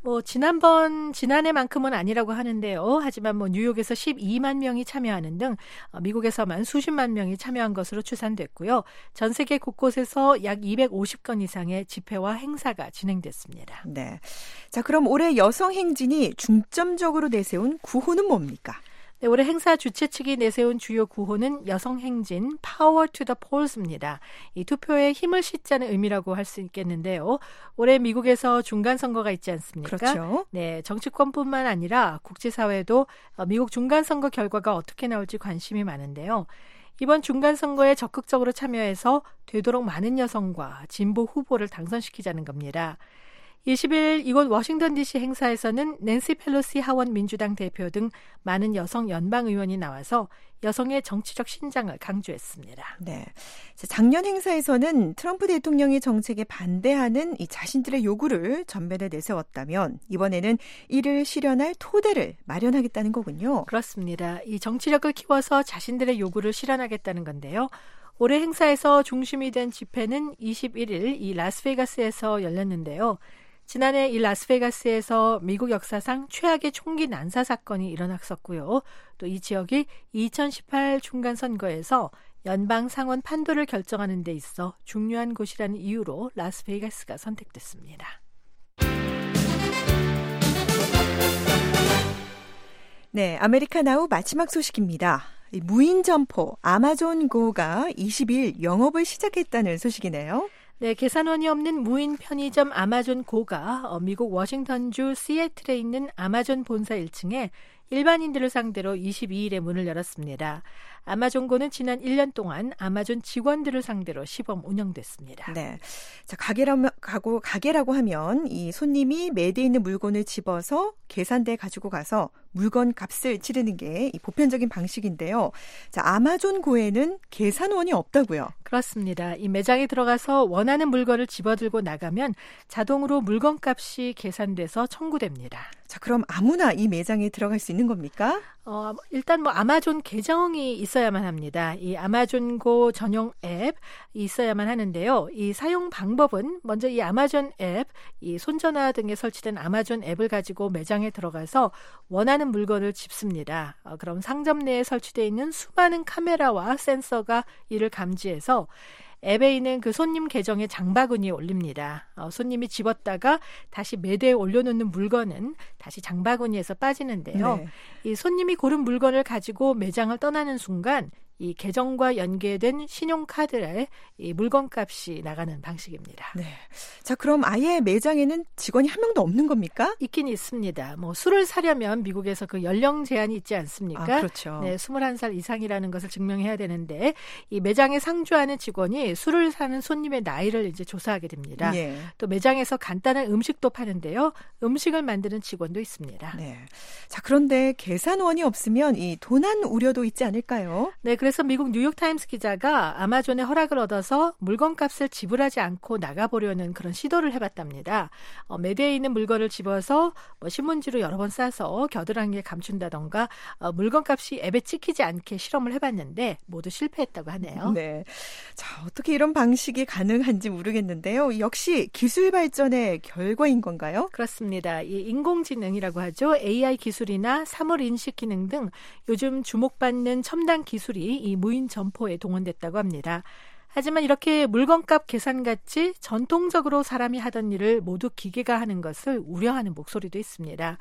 지난해만큼은 아니라고 하는데요. 하지만 뉴욕에서 12만 명이 참여하는 등 미국에서만 수십만 명이 참여한 것으로 추산됐고요. 전 세계 곳곳에서 약 250건 이상의 집회와 행사가 진행됐습니다. 네. 자, 그럼 올해 여성 행진이 중점적으로 내세운 구호는 뭡니까? 네, 올해 행사 주최 측이 내세운 주요 구호는 여성 행진 Power to the Polls입니다. 이 투표에 힘을 싣자는 의미라고 할 수 있겠는데요. 올해 미국에서 중간 선거가 있지 않습니까? 그렇죠. 네, 정치권뿐만 아니라 국제사회도 미국 중간 선거 결과가 어떻게 나올지 관심이 많은데요. 이번 중간 선거에 적극적으로 참여해서 되도록 많은 여성과 진보 후보를 당선시키자는 겁니다. 20일 이곳 워싱턴 DC 행사에서는 낸시 펠로시 하원 민주당 대표 등 많은 여성 연방 의원이 나와서 여성의 정치적 신장을 강조했습니다. 네, 작년 행사에서는 트럼프 대통령의 정책에 반대하는 이 자신들의 요구를 전면에 내세웠다면 이번에는 이를 실현할 토대를 마련하겠다는 거군요. 그렇습니다. 이 정치력을 키워서 자신들의 요구를 실현하겠다는 건데요. 올해 행사에서 중심이 된 집회는 21일 이 라스베가스에서 열렸는데요. 지난해 이 라스베가스에서 미국 역사상 최악의 총기 난사 사건이 일어났었고요. 또 이 지역이 2018 중간 선거에서 연방 상원 판도를 결정하는 데 있어 중요한 곳이라는 이유로 라스베가스가 선택됐습니다. 네, 아메리카 나우 마지막 소식입니다. 무인 점포 아마존 고가 20일 영업을 시작했다는 소식이네요. 네, 계산원이 없는 무인 편의점 아마존 고가 미국 워싱턴주 시애틀에 있는 아마존 본사 1층에 일반인들을 상대로 22일에 문을 열었습니다. 아마존고는 지난 1년 동안 아마존 직원들을 상대로 시범 운영됐습니다. 네. 자, 가게라고 하면 이 손님이 매대에 있는 물건을 집어서 계산대에 가지고 가서 물건 값을 치르는 게 이 보편적인 방식인데요. 자, 아마존고에는 계산원이 없다고요. 그렇습니다. 이 매장에 들어가서 원하는 물건을 집어들고 나가면 자동으로 물건 값이 계산돼서 청구됩니다. 자, 그럼 아무나 이 매장에 들어갈 수 있는 겁니까? 일단 뭐 아마존 계정이 있어야만 합니다. 이 아마존고 전용 앱이 있어야만 하는데요. 이 사용 방법은 먼저 이 아마존 앱, 이 손전화 등에 설치된 아마존 앱을 가지고 매장에 들어가서 원하는 물건을 집습니다. 그럼 상점 내에 설치되어 있는 수많은 카메라와 센서가 이를 감지해서 앱에 있는 그 손님 계정에 장바구니에 올립니다. 손님이 집었다가 다시 매대에 올려놓는 물건은 다시 장바구니에서 빠지는데요. 네. 이 손님이 고른 물건을 가지고 매장을 떠나는 순간 이 계정과 연계된 신용카드에 이 물건값이 나가는 방식입니다. 네. 자, 그럼 아예 매장에는 직원이 한 명도 없는 겁니까? 있긴 있습니다. 뭐 술을 사려면 미국에서 그 연령 제한이 있지 않습니까? 아, 그렇죠. 네, 21살 이상이라는 것을 증명해야 되는데 이 매장에 상주하는 직원이 술을 사는 손님의 나이를 이제 조사하게 됩니다. 예. 또 매장에서 간단한 음식도 파는데요. 음식을 만드는 직원도 있습니다. 네. 자, 그런데 계산원이 없으면 이 도난 우려도 있지 않을까요? 네, 그래서 미국 뉴욕타임스 기자가 아마존의 허락을 얻어서 물건값을 지불하지 않고 나가보려는 그런 시도를 해봤답니다. 매대에 있는 물건을 집어서 신문지로 여러 번 싸서 겨드랑이에 감춘다던가 물건값이 앱에 찍히지 않게 실험을 해봤는데 모두 실패했다고 하네요. 네. 자, 어떻게 이런 방식이 가능한지 모르겠는데요. 역시 기술 발전의 결과인 건가요? 그렇습니다. 이 인공지능이라고 하죠. AI 기술이나 사물 인식 기능 등 요즘 주목받는 첨단 기술이 이 무인 점포에 동원됐다고 합니다. 하지만 이렇게 물건값 계산같이 전통적으로 사람이 하던 일을 모두 기계가 하는 것을 우려하는 목소리도 있습니다.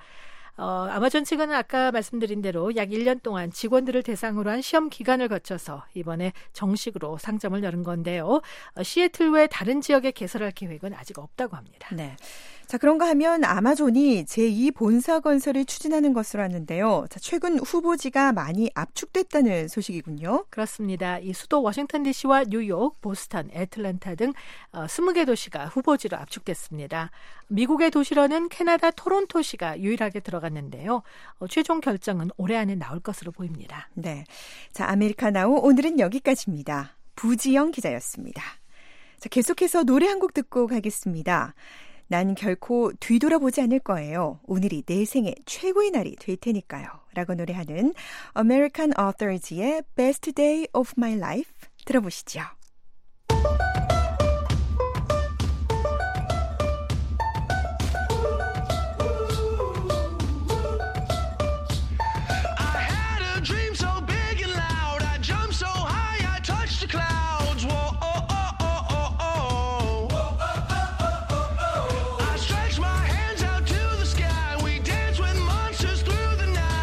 아마존 측은 아까 말씀드린 대로 약 1년 동안 직원들을 대상으로 한 시험 기간을 거쳐서 이번에 정식으로 상점을 여는 건데요. 시애틀 외 다른 지역에 개설할 계획은 아직 없다고 합니다. 네. 자, 그런가 하면 아마존이 제2 본사 건설을 추진하는 것으로 아는데요. 자, 최근 후보지가 많이 압축됐다는 소식이군요. 그렇습니다. 이 수도 워싱턴 DC와 뉴욕, 보스턴, 애틀랜타 등 20개 도시가 후보지로 압축됐습니다. 미국의 도시로는 캐나다 토론토시가 유일하게 들어갔는데요. 최종 결정은 올해 안에 나올 것으로 보입니다. 네. 자, 아메리카나우 오늘은 여기까지입니다. 부지영 기자였습니다. 자, 계속해서 노래 한 곡 듣고 가겠습니다. 난 결코 뒤돌아보지 않을 거예요. 오늘이 내 생애 최고의 날이 될 테니까요. 라고 노래하는 American Authors의 Best Day of My Life 들어보시죠.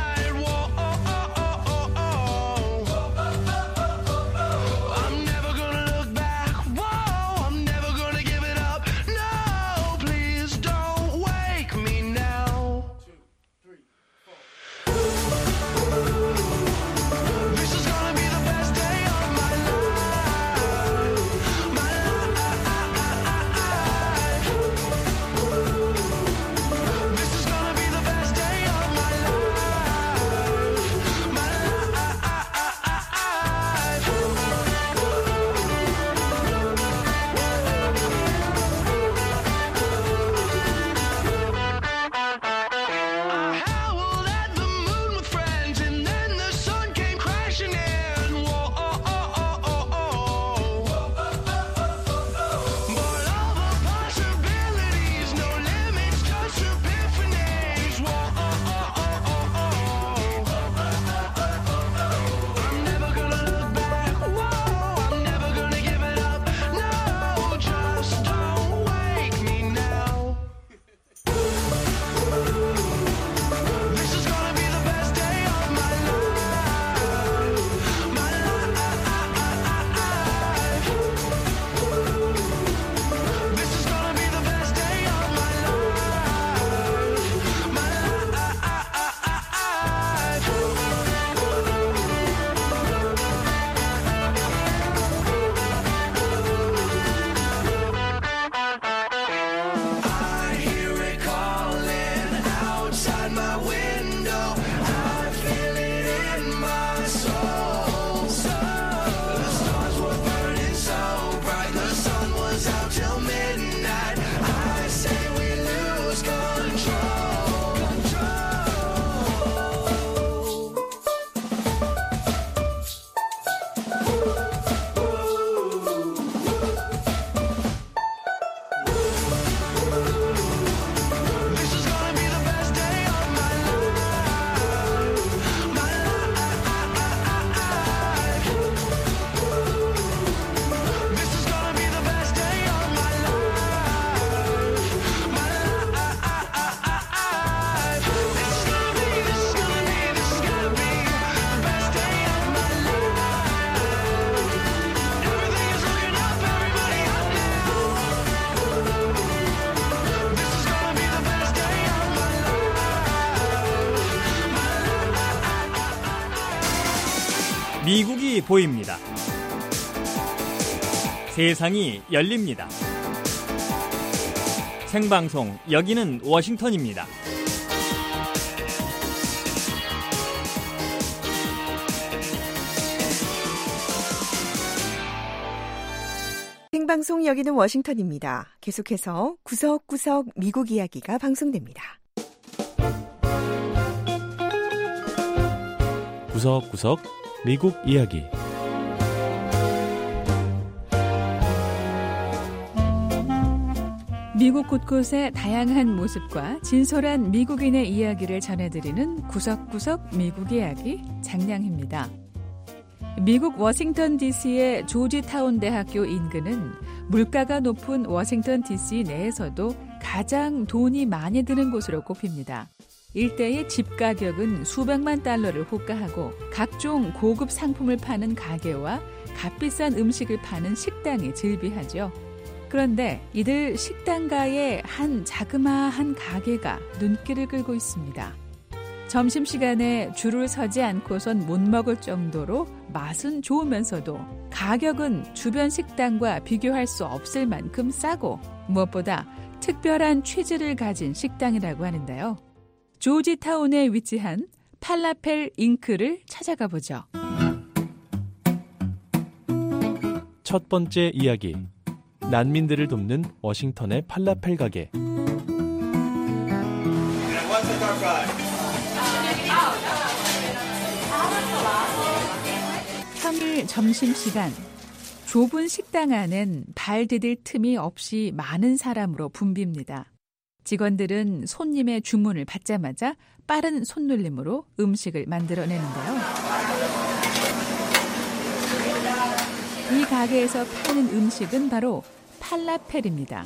I'm never gonna 미국이 보입니다. 세상이 열립니다. 생방송 여기는 워싱턴입니다. 생방송 여기는 워싱턴입니다. 계속해서 구석구석 미국 이야기가 방송됩니다. 구석구석 미국 이야기. 미국 곳곳의 다양한 모습과 진솔한 미국인의 이야기를 전해드리는 구석구석 미국 이야기 장량희입니다. 미국 워싱턴 DC의 조지타운 대학교 인근은 물가가 높은 워싱턴 DC 내에서도 가장 돈이 많이 드는 곳으로 꼽힙니다. 일대의 집 가격은 수백만 달러를 호가하고 각종 고급 상품을 파는 가게와 값비싼 음식을 파는 식당이 즐비하죠. 그런데 이들 식당가의 한 자그마한 가게가 눈길을 끌고 있습니다. 점심시간에 줄을 서지 않고선 못 먹을 정도로 맛은 좋으면서도 가격은 주변 식당과 비교할 수 없을 만큼 싸고 무엇보다 특별한 취지를 가진 식당이라고 하는데요. 조지타운에 위치한 팔라펠 잉크를 찾아가 보죠. 첫 번째 이야기. 난민들을 돕는 워싱턴의 팔라펠 가게. 평일 점심시간, 좁은 식당 안엔 발 디딜 틈이 없이 많은 사람으로 붐빕니다. 직원들은 손님의 주문을 받자마자 빠른 손놀림으로 음식을 만들어내는데요. 이 가게에서 파는 음식은 바로 팔라펠입니다.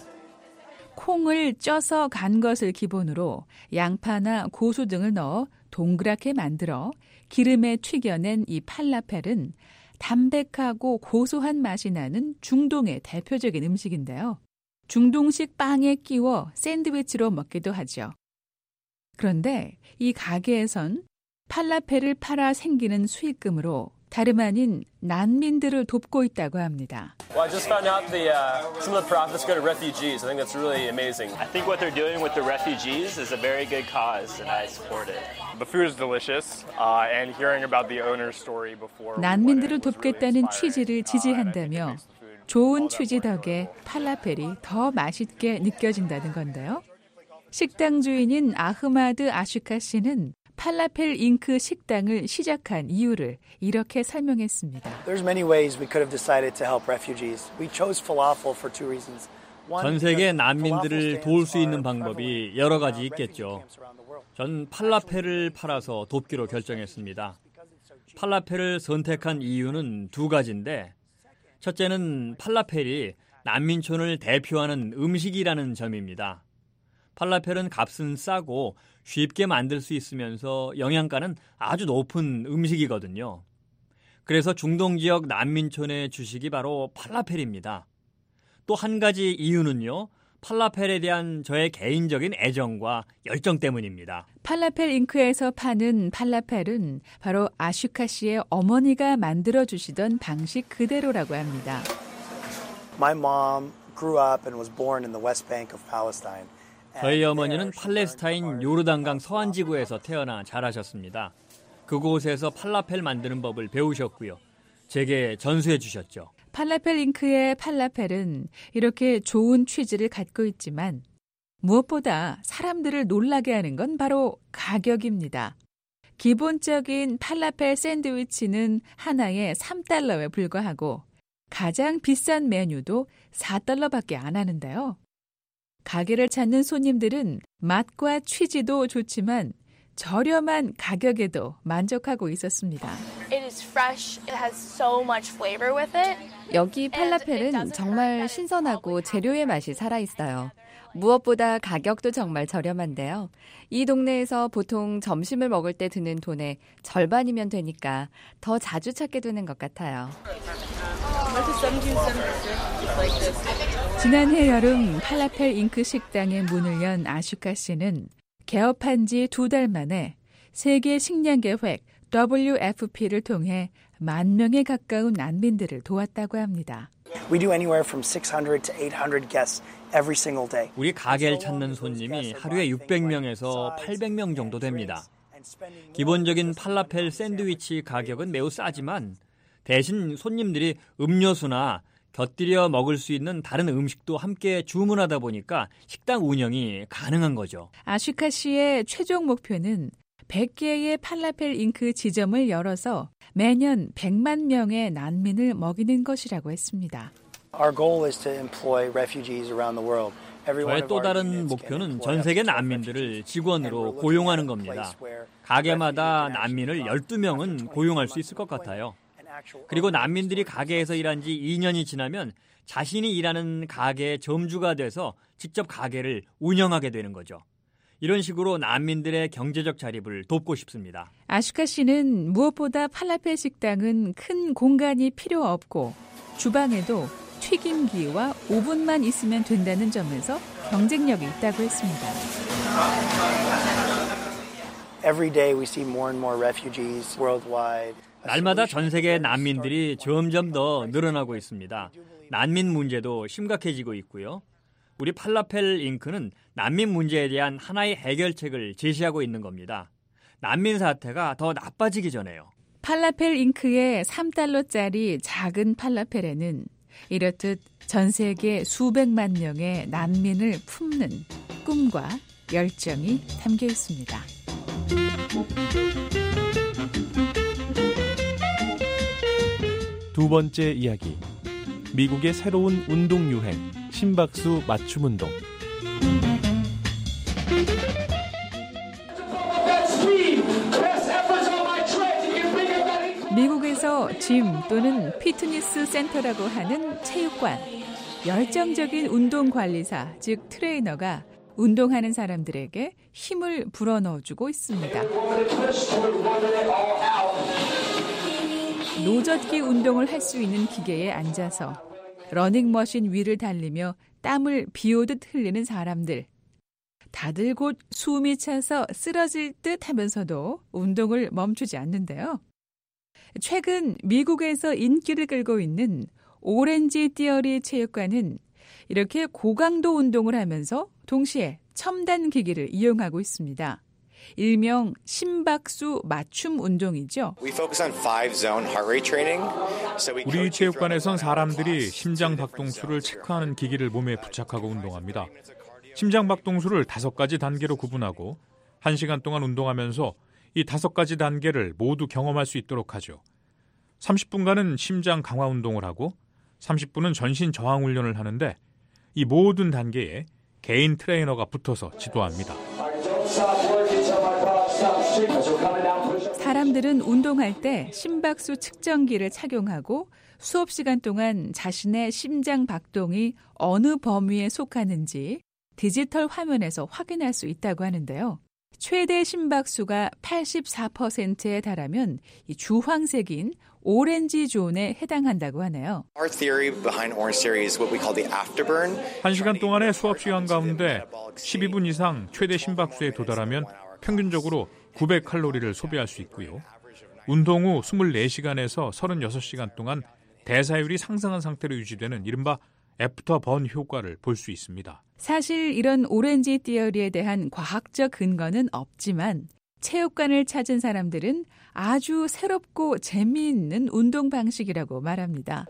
콩을 쪄서 간 것을 기본으로 양파나 고수 등을 넣어 동그랗게 만들어 기름에 튀겨낸 이 팔라펠은 담백하고 고소한 맛이 나는 중동의 대표적인 음식인데요. 중동식 빵에 끼워 샌드위치로 먹기도 하죠. 그런데 이 가게에선 팔라펠을 팔아 생기는 수익금으로 다름 아닌 난민들을 돕고 있다고 합니다. Well, I just found out some of the profits go to refugees. I think that's really amazing. I think what they're doing with the refugees is a very good cause, and I support it. The food is delicious, and hearing about the owner's story before. 난민들을 돕겠다는 취지를 지지한다며 좋은 취지 덕에 팔라펠이 더 맛있게 느껴진다는 건데요. 식당 주인인 아흐마드 아슈카 씨는 팔라펠 잉크 식당을 시작한 이유를 이렇게 설명했습니다. There's many ways we could have decided to help refugees. We chose falafel for two reasons. 전 세계 난민들을 도울 수 있는 방법이 여러 가지 있겠죠. 전 팔라펠을 팔아서 돕기로 결정했습니다. 팔라펠을 선택한 이유는 두 가지인데, 첫째는 팔라펠이 난민촌을 대표하는 음식이라는 점입니다. 팔라펠은 값은 싸고 쉽게 만들 수 있으면서 영양가는 아주 높은 음식이거든요. 그래서 중동 지역 난민촌의 주식이 바로 팔라펠입니다. 또 한 가지 이유는요, 팔라펠에 대한 저의 개인적인 애정과 열정 때문입니다. 팔라펠 잉크에서 파는 팔라펠은 바로 아슈카 씨의 어머니가 만들어주시던 방식 그대로라고 합니다. My mom grew up and was born in the West Bank of Palestine. 저희 어머니는 팔레스타인 요르단강 서안지구에서 태어나 자라셨습니다. 그곳에서 팔라펠 만드는 법을 배우셨고요. 제게 전수해 주셨죠. 팔라펠 잉크의 팔라펠은 이렇게 좋은 취지를 갖고 있지만 무엇보다 사람들을 놀라게 하는 건 바로 가격입니다. 기본적인 팔라펠 샌드위치는 하나에 $3에 불과하고 가장 비싼 메뉴도 $4밖에 안 하는데요. 가게를 찾는 손님들은 맛과 취지도 좋지만 저렴한 가격에도 만족하고 있었습니다. It is fresh. It has so much flavor with it. 여기 팔라펠은 정말 신선하고 재료의 맛이 살아있어요. 무엇보다 가격도 정말 저렴한데요. 이 동네에서 보통 점심을 먹을 때 드는 돈의 절반이면 되니까 더 자주 찾게 되는 것 같아요. 지난해 여름 팔라펠 잉크 식당의 문을 연 아슈카 씨는 개업한 지 2달 만에 세계 식량 계획 WFP를 통해 10,000명에 가까운 난민들을 도왔다고 합니다. We do anywhere from 600 to 800 guests every single day. 우리 가게를 찾는 손님이 하루에 600명에서 800명 정도 됩니다. 기본적인 팔라펠 샌드위치 가격은 매우 싸지만 대신 손님들이 음료수나 곁들여 먹을 수 있는 다른 음식도 함께 주문하다 보니까 식당 운영이 가능한 거죠. 아슈카 씨의 최종 목표는 100개의 팔라펠 잉크 지점을 열어서 매년 100만 명의 난민을 먹이는 것이라고 했습니다. Our goal is to employ refugees around the world. 저의 또 다른 목표는 전 세계 난민들을 직원으로 고용하는 겁니다. 가게마다 난민을 12명은 고용할 수 있을 것 같아요. 그리고 난민들이 가게에서 일한 지 2년이 지나면 자신이 일하는 가게의 점주가 돼서 직접 가게를 운영하게 되는 거죠. 이런 식으로 난민들의 경제적 자립을 돕고 싶습니다. 아슈카 씨는 무엇보다 팔라펠 식당은 큰 공간이 필요 없고 주방에도 튀김기와 오븐만 있으면 된다는 점에서 경쟁력이 있다고 했습니다. Every day we see more and more refugees worldwide. 날마다 전 세계 난민들이 점점 더 늘어나고 있습니다. 난민 문제도 심각해지고 있고요. 우리 팔라펠 잉크는 난민 문제에 대한 하나의 해결책을 제시하고 있는 겁니다. 난민 사태가 더 나빠지기 전에요. 팔라펠 잉크의 3달러짜리 작은 팔라펠에는 이렇듯 전 세계 수백만 명의 난민을 품는 꿈과 열정이 담겨 있습니다. 두 번째 이야기. 미국의 새로운 운동 유행, 심박수 맞춤 운동. 미국에서 짐 또는 피트니스 센터라고 하는 체육관, 열정적인 운동 관리사, 즉 트레이너가 운동하는 사람들에게 힘을 불어넣어주고 있습니다. 노젓기 운동을 할 수 있는 기계에 앉아서 러닝머신 위를 달리며 땀을 비오듯 흘리는 사람들. 다들 곧 숨이 차서 쓰러질 듯 하면서도 운동을 멈추지 않는데요. 최근 미국에서 인기를 끌고 있는 오렌지 띠어리 체육관은 이렇게 고강도 운동을 하면서 동시에 첨단 기기를 이용하고 있습니다. 일명 심박수 맞춤 운동이죠. 우리 체육관에선 사람들이 심장 박동수를 체크하는 기기를 몸에 부착하고 운동합니다. 심장 박동수를 5가지 단계로 구분하고 1시간 동안 운동하면서 이 5가지 단계를 모두 경험할 수 있도록 하죠. 30분간은 심장 강화 운동을 하고 30분은 전신 저항 훈련을 하는데 이 모든 단계에 개인 트레이너가 붙어서 지도합니다. 사람들은 운동할 때 심박수 측정기를 착용하고 수업 시간 동안 자신의 심장 박동이 어느 범위에 속하는지 디지털 화면에서 확인할 수 있다고 하는데요. 최대 심박수가 84%에 달하면 이 주황색인 오렌지 존에 해당한다고 하네요. 1시간 동안의 수업 시간 가운데 12분 이상 최대 심박수에 도달하면 평균적으로 900칼로리를 소비할 수 있고요. 운동 후 24시간에서 36시간 동안 대사율이 상승한 상태로 유지되는 이른바 애프터 번 효과를 볼 수 있습니다. 사실 이런 오렌지 띠어리에 대한 과학적 근거는 없지만 체육관을 찾은 사람들은 아주 새롭고 재미있는 운동 방식이라고 말합니다.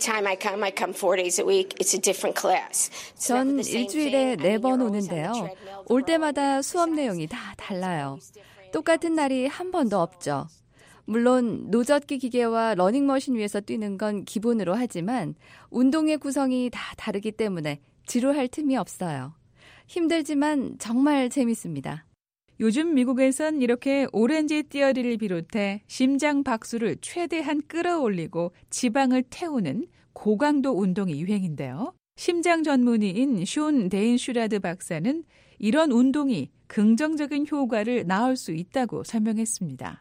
전 일주일에 4번 오는데요. 올 때마다 수업 내용이 다 달라요. 똑같은 날이 한 번도 없죠. 물론 노젓기 기계와 러닝머신 위에서 뛰는 건 기본으로 하지만 운동의 구성이 다 다르기 때문에 지루할 틈이 없어요. 힘들지만 정말 재밌습니다. 요즘 미국에선 이렇게 오렌지 띠어리를 비롯해 심장 박수를 최대한 끌어올리고 지방을 태우는 고강도 운동이 유행인데요. 심장 전문의인 숀 데인슈라드 박사는 이런 운동이 긍정적인 효과를 낳을 수 있다고 설명했습니다.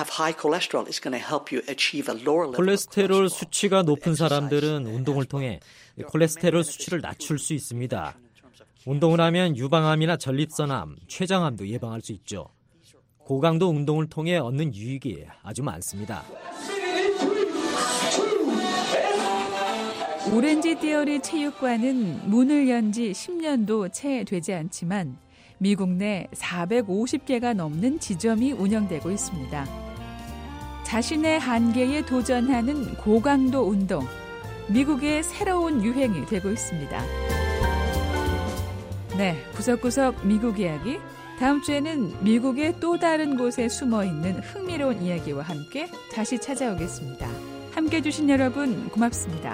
콜레스테롤 수치가 높은 사람들은 운동을 통해 콜레스테롤 수치를 낮출 수 있습니다. 운동을 하면 유방암이나 전립선암, 췌장암도 예방할 수 있죠. 고강도 운동을 통해 얻는 유익이 아주 많습니다. 오렌지 띠어리 체육관은 문을 연 지 10년도 채 되지 않지만 미국 내 450개가 넘는 지점이 운영되고 있습니다. 자신의 한계에 도전하는 고강도 운동, 미국의 새로운 유행이 되고 있습니다. 네, 구석구석 미국 이야기. 다음 주에는 미국의 또 다른 곳에 숨어있는 흥미로운 이야기와 함께 다시 찾아오겠습니다. 함께해 주신 여러분 고맙습니다.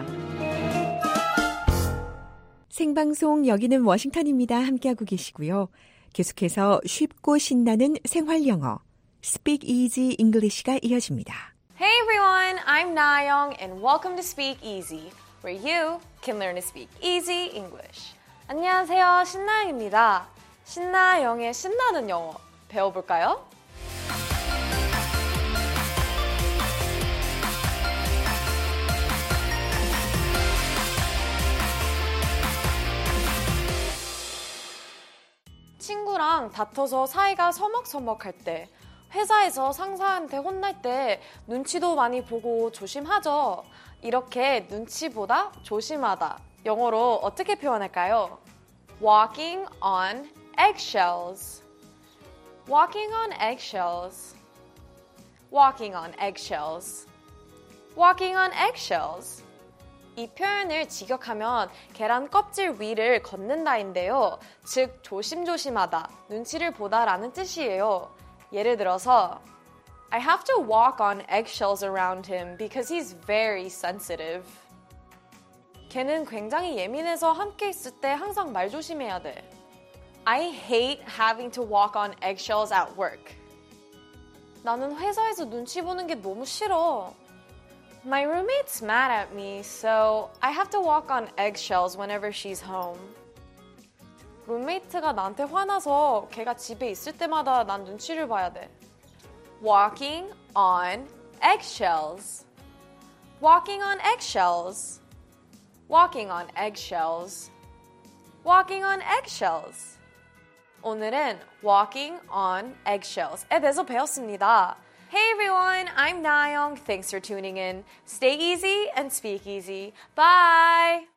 생방송 여기는 워싱턴입니다. 함께하고 계시고요. 계속해서 쉽고 신나는 생활영어 Speak Easy English가 이어집니다. Hey everyone, I'm Na-young and welcome to Speak Easy, where you can learn to speak easy English. 안녕하세요, 신나영입니다. 신나영의 신나는 영어 배워볼까요? 친구랑 다퉈서 사이가 서먹서먹할 때, 회사에서 상사한테 혼날 때 눈치도 많이 보고 조심하죠. 이렇게 눈치보다 조심하다. 영어로 어떻게 표현할까요? Walking on eggshells. Walking on eggshells. Walking on eggshells. Walking on eggshells. 이 표현을 직역하면 계란 껍질 위를 걷는다인데요. 즉 조심조심하다, 눈치를 보다라는 뜻이에요. 예를 들어서 I have to walk on eggshells around him because he's very sensitive. 걔는 굉장히 예민해서 함께 있을 때 항상 말 조심해야 돼. I hate having to walk on eggshells at work. 나는 회사에서 눈치 보는 게 너무 싫어. My roommate's mad at me, so I have to walk on eggshells whenever she's home. 룸메이트가 나한테 화나서 걔가 집에 있을 때마다 난 눈치를 봐야 돼. Walking on eggshells. Walking on eggshells. Walking on eggshells. Walking on eggshells. 오늘은 walking on eggshells에 대해서 배웠습니다. Hey everyone, I'm Na-young. Thanks for tuning in. Stay easy and speak easy. Bye!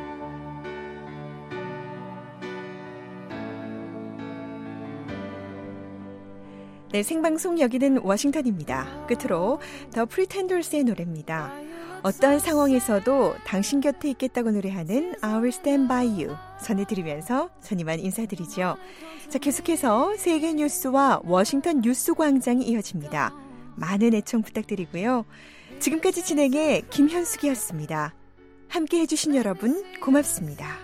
네, 생방송 여기는 워싱턴입니다. 끝으로 더 프리텐더스의 노래입니다. 어떠한 상황에서도 당신 곁에 있겠다고 노래하는 I will stand by you 전해드리면서 전 이만 인사드리죠. 자, 계속해서 세계 뉴스와 워싱턴 뉴스 광장이 이어집니다. 많은 애청 부탁드리고요. 지금까지 진행의 김현숙이었습니다. 함께 해주신 여러분 고맙습니다.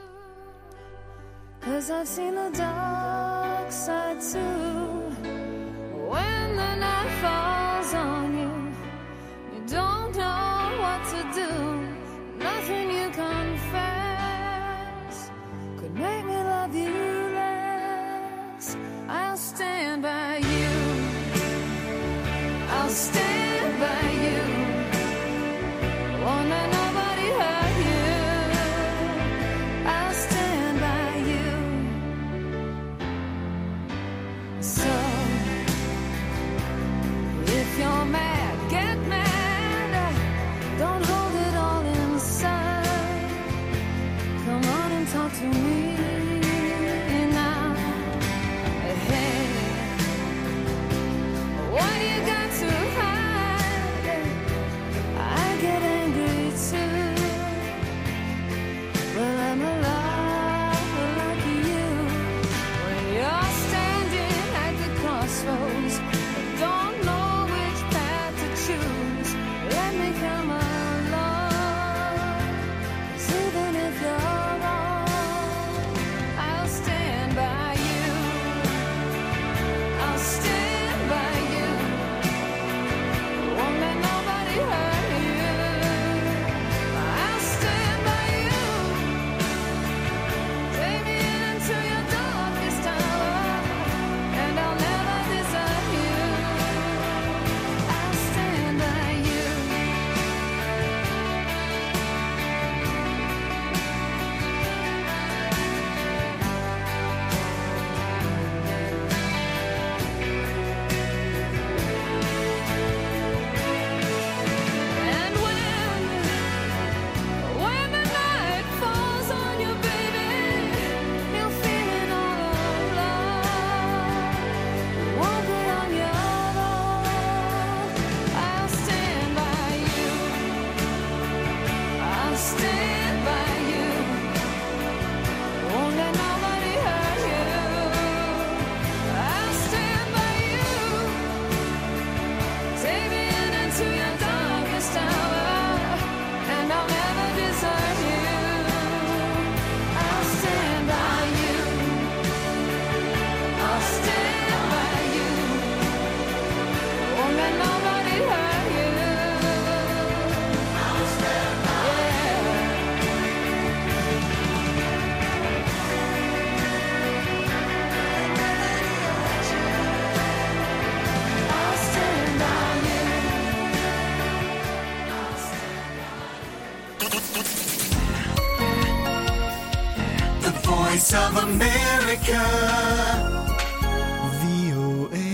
'Cause I've seen the dark side too. When the night falls on you, you don't know what to do. Nothing you confess could make me love you less. I'll stand by you. I'll stand by you. Won't let nobody hurt you. I'll stand by you. So if you're mad, get mad. Don't hold it all inside. Come on and talk to me now. Hey, what you got to hide? I get angry too. Well, I'm a lot like you. When you're standing at the crossroads, don't know which path to choose. Let me come along. 'Cause even if you're wrong, Voice of America, VOA.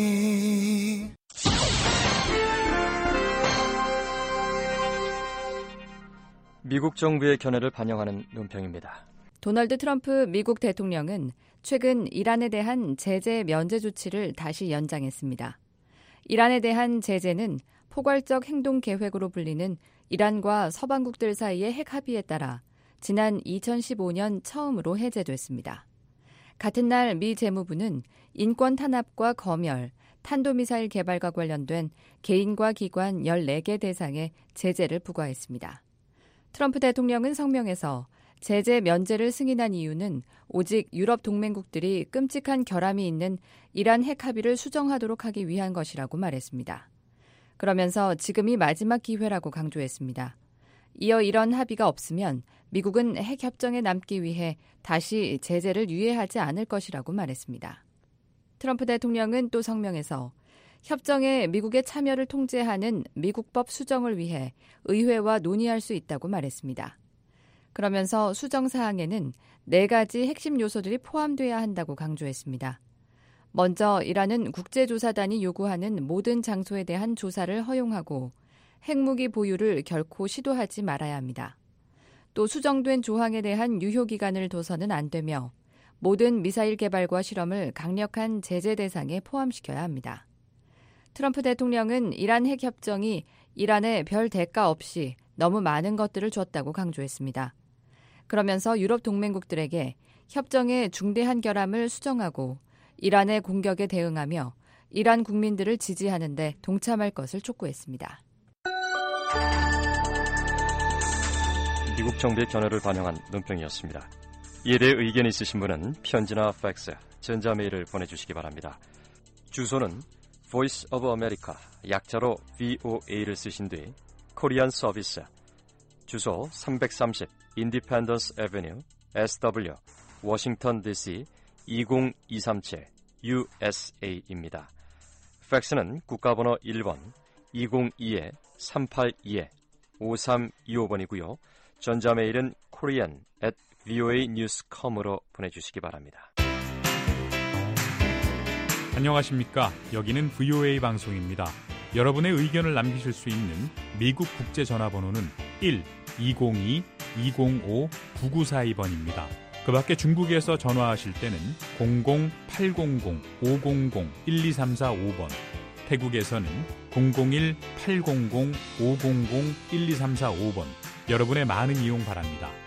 미국 정부의 견해를 반영하는 논평입니다. 도널드 트럼프 미국 대통령은 최근 이란에 대한 제재 면제 조치를 다시 연장했습니다. 이란에 대한 제재는 포괄적 행동 계획으로 불리는 이란과 서방국들 사이의 핵 합의에 따라 지난 2015년 처음으로 해제됐습니다. 같은 날 미 재무부는 인권 탄압과 검열, 탄도미사일 개발과 관련된 개인과 기관 14개 대상에 제재를 부과했습니다. 트럼프 대통령은 성명에서 제재 면제를 승인한 이유는 오직 유럽 동맹국들이 끔찍한 결함이 있는 이란 핵 합의를 수정하도록 하기 위한 것이라고 말했습니다. 그러면서 지금이 마지막 기회라고 강조했습니다. 이어 이런 합의가 없으면 미국은 핵 협정에 남기 위해 다시 제재를 유예하지 않을 것이라고 말했습니다. 트럼프 대통령은 또 성명에서 협정에 미국의 참여를 통제하는 미국법 수정을 위해 의회와 논의할 수 있다고 말했습니다. 그러면서 수정 사항에는 4가지 핵심 요소들이 포함돼야 한다고 강조했습니다. 먼저 이란은 국제조사단이 요구하는 모든 장소에 대한 조사를 허용하고 핵무기 보유를 결코 시도하지 말아야 합니다. 또 수정된 조항에 대한 유효기간을 둬서는 안 되며 모든 미사일 개발과 실험을 강력한 제재 대상에 포함시켜야 합니다. 트럼프 대통령은 이란 핵 협정이 이란에 별 대가 없이 너무 많은 것들을 줬다고 강조했습니다. 그러면서 유럽 동맹국들에게 협정의 중대한 결함을 수정하고 이란의 공격에 대응하며 이란 국민들을 지지하는 데 동참할 것을 촉구했습니다. 미국 정부의 견해를 반영한 논평이었습니다. 이에 대해 의견 있으신 분은 편지나 팩스, 전자메일을 보내주시기 바랍니다. 주소는 Voice of America, 약자로 VOA를 쓰신 뒤 코리안 서비스, 주소 330 Independence Avenue, SW, 워싱턴 DC 20237 USA입니다. 팩스는 국가번호 1번 202-382-5325번이고요. 전자메일은 korean@voanews.com으로 보내주시기 바랍니다. 안녕하십니까. 여기는 VOA 방송입니다. 여러분의 의견을 남기실 수 있는 미국 국제전화번호는 1-202-205-9942번입니다. 그 밖에 중국에서 전화하실 때는 00-800-500-1234-5번, 태국에서는 001-800-500-1234-5번, 여러분의 많은 이용 바랍니다.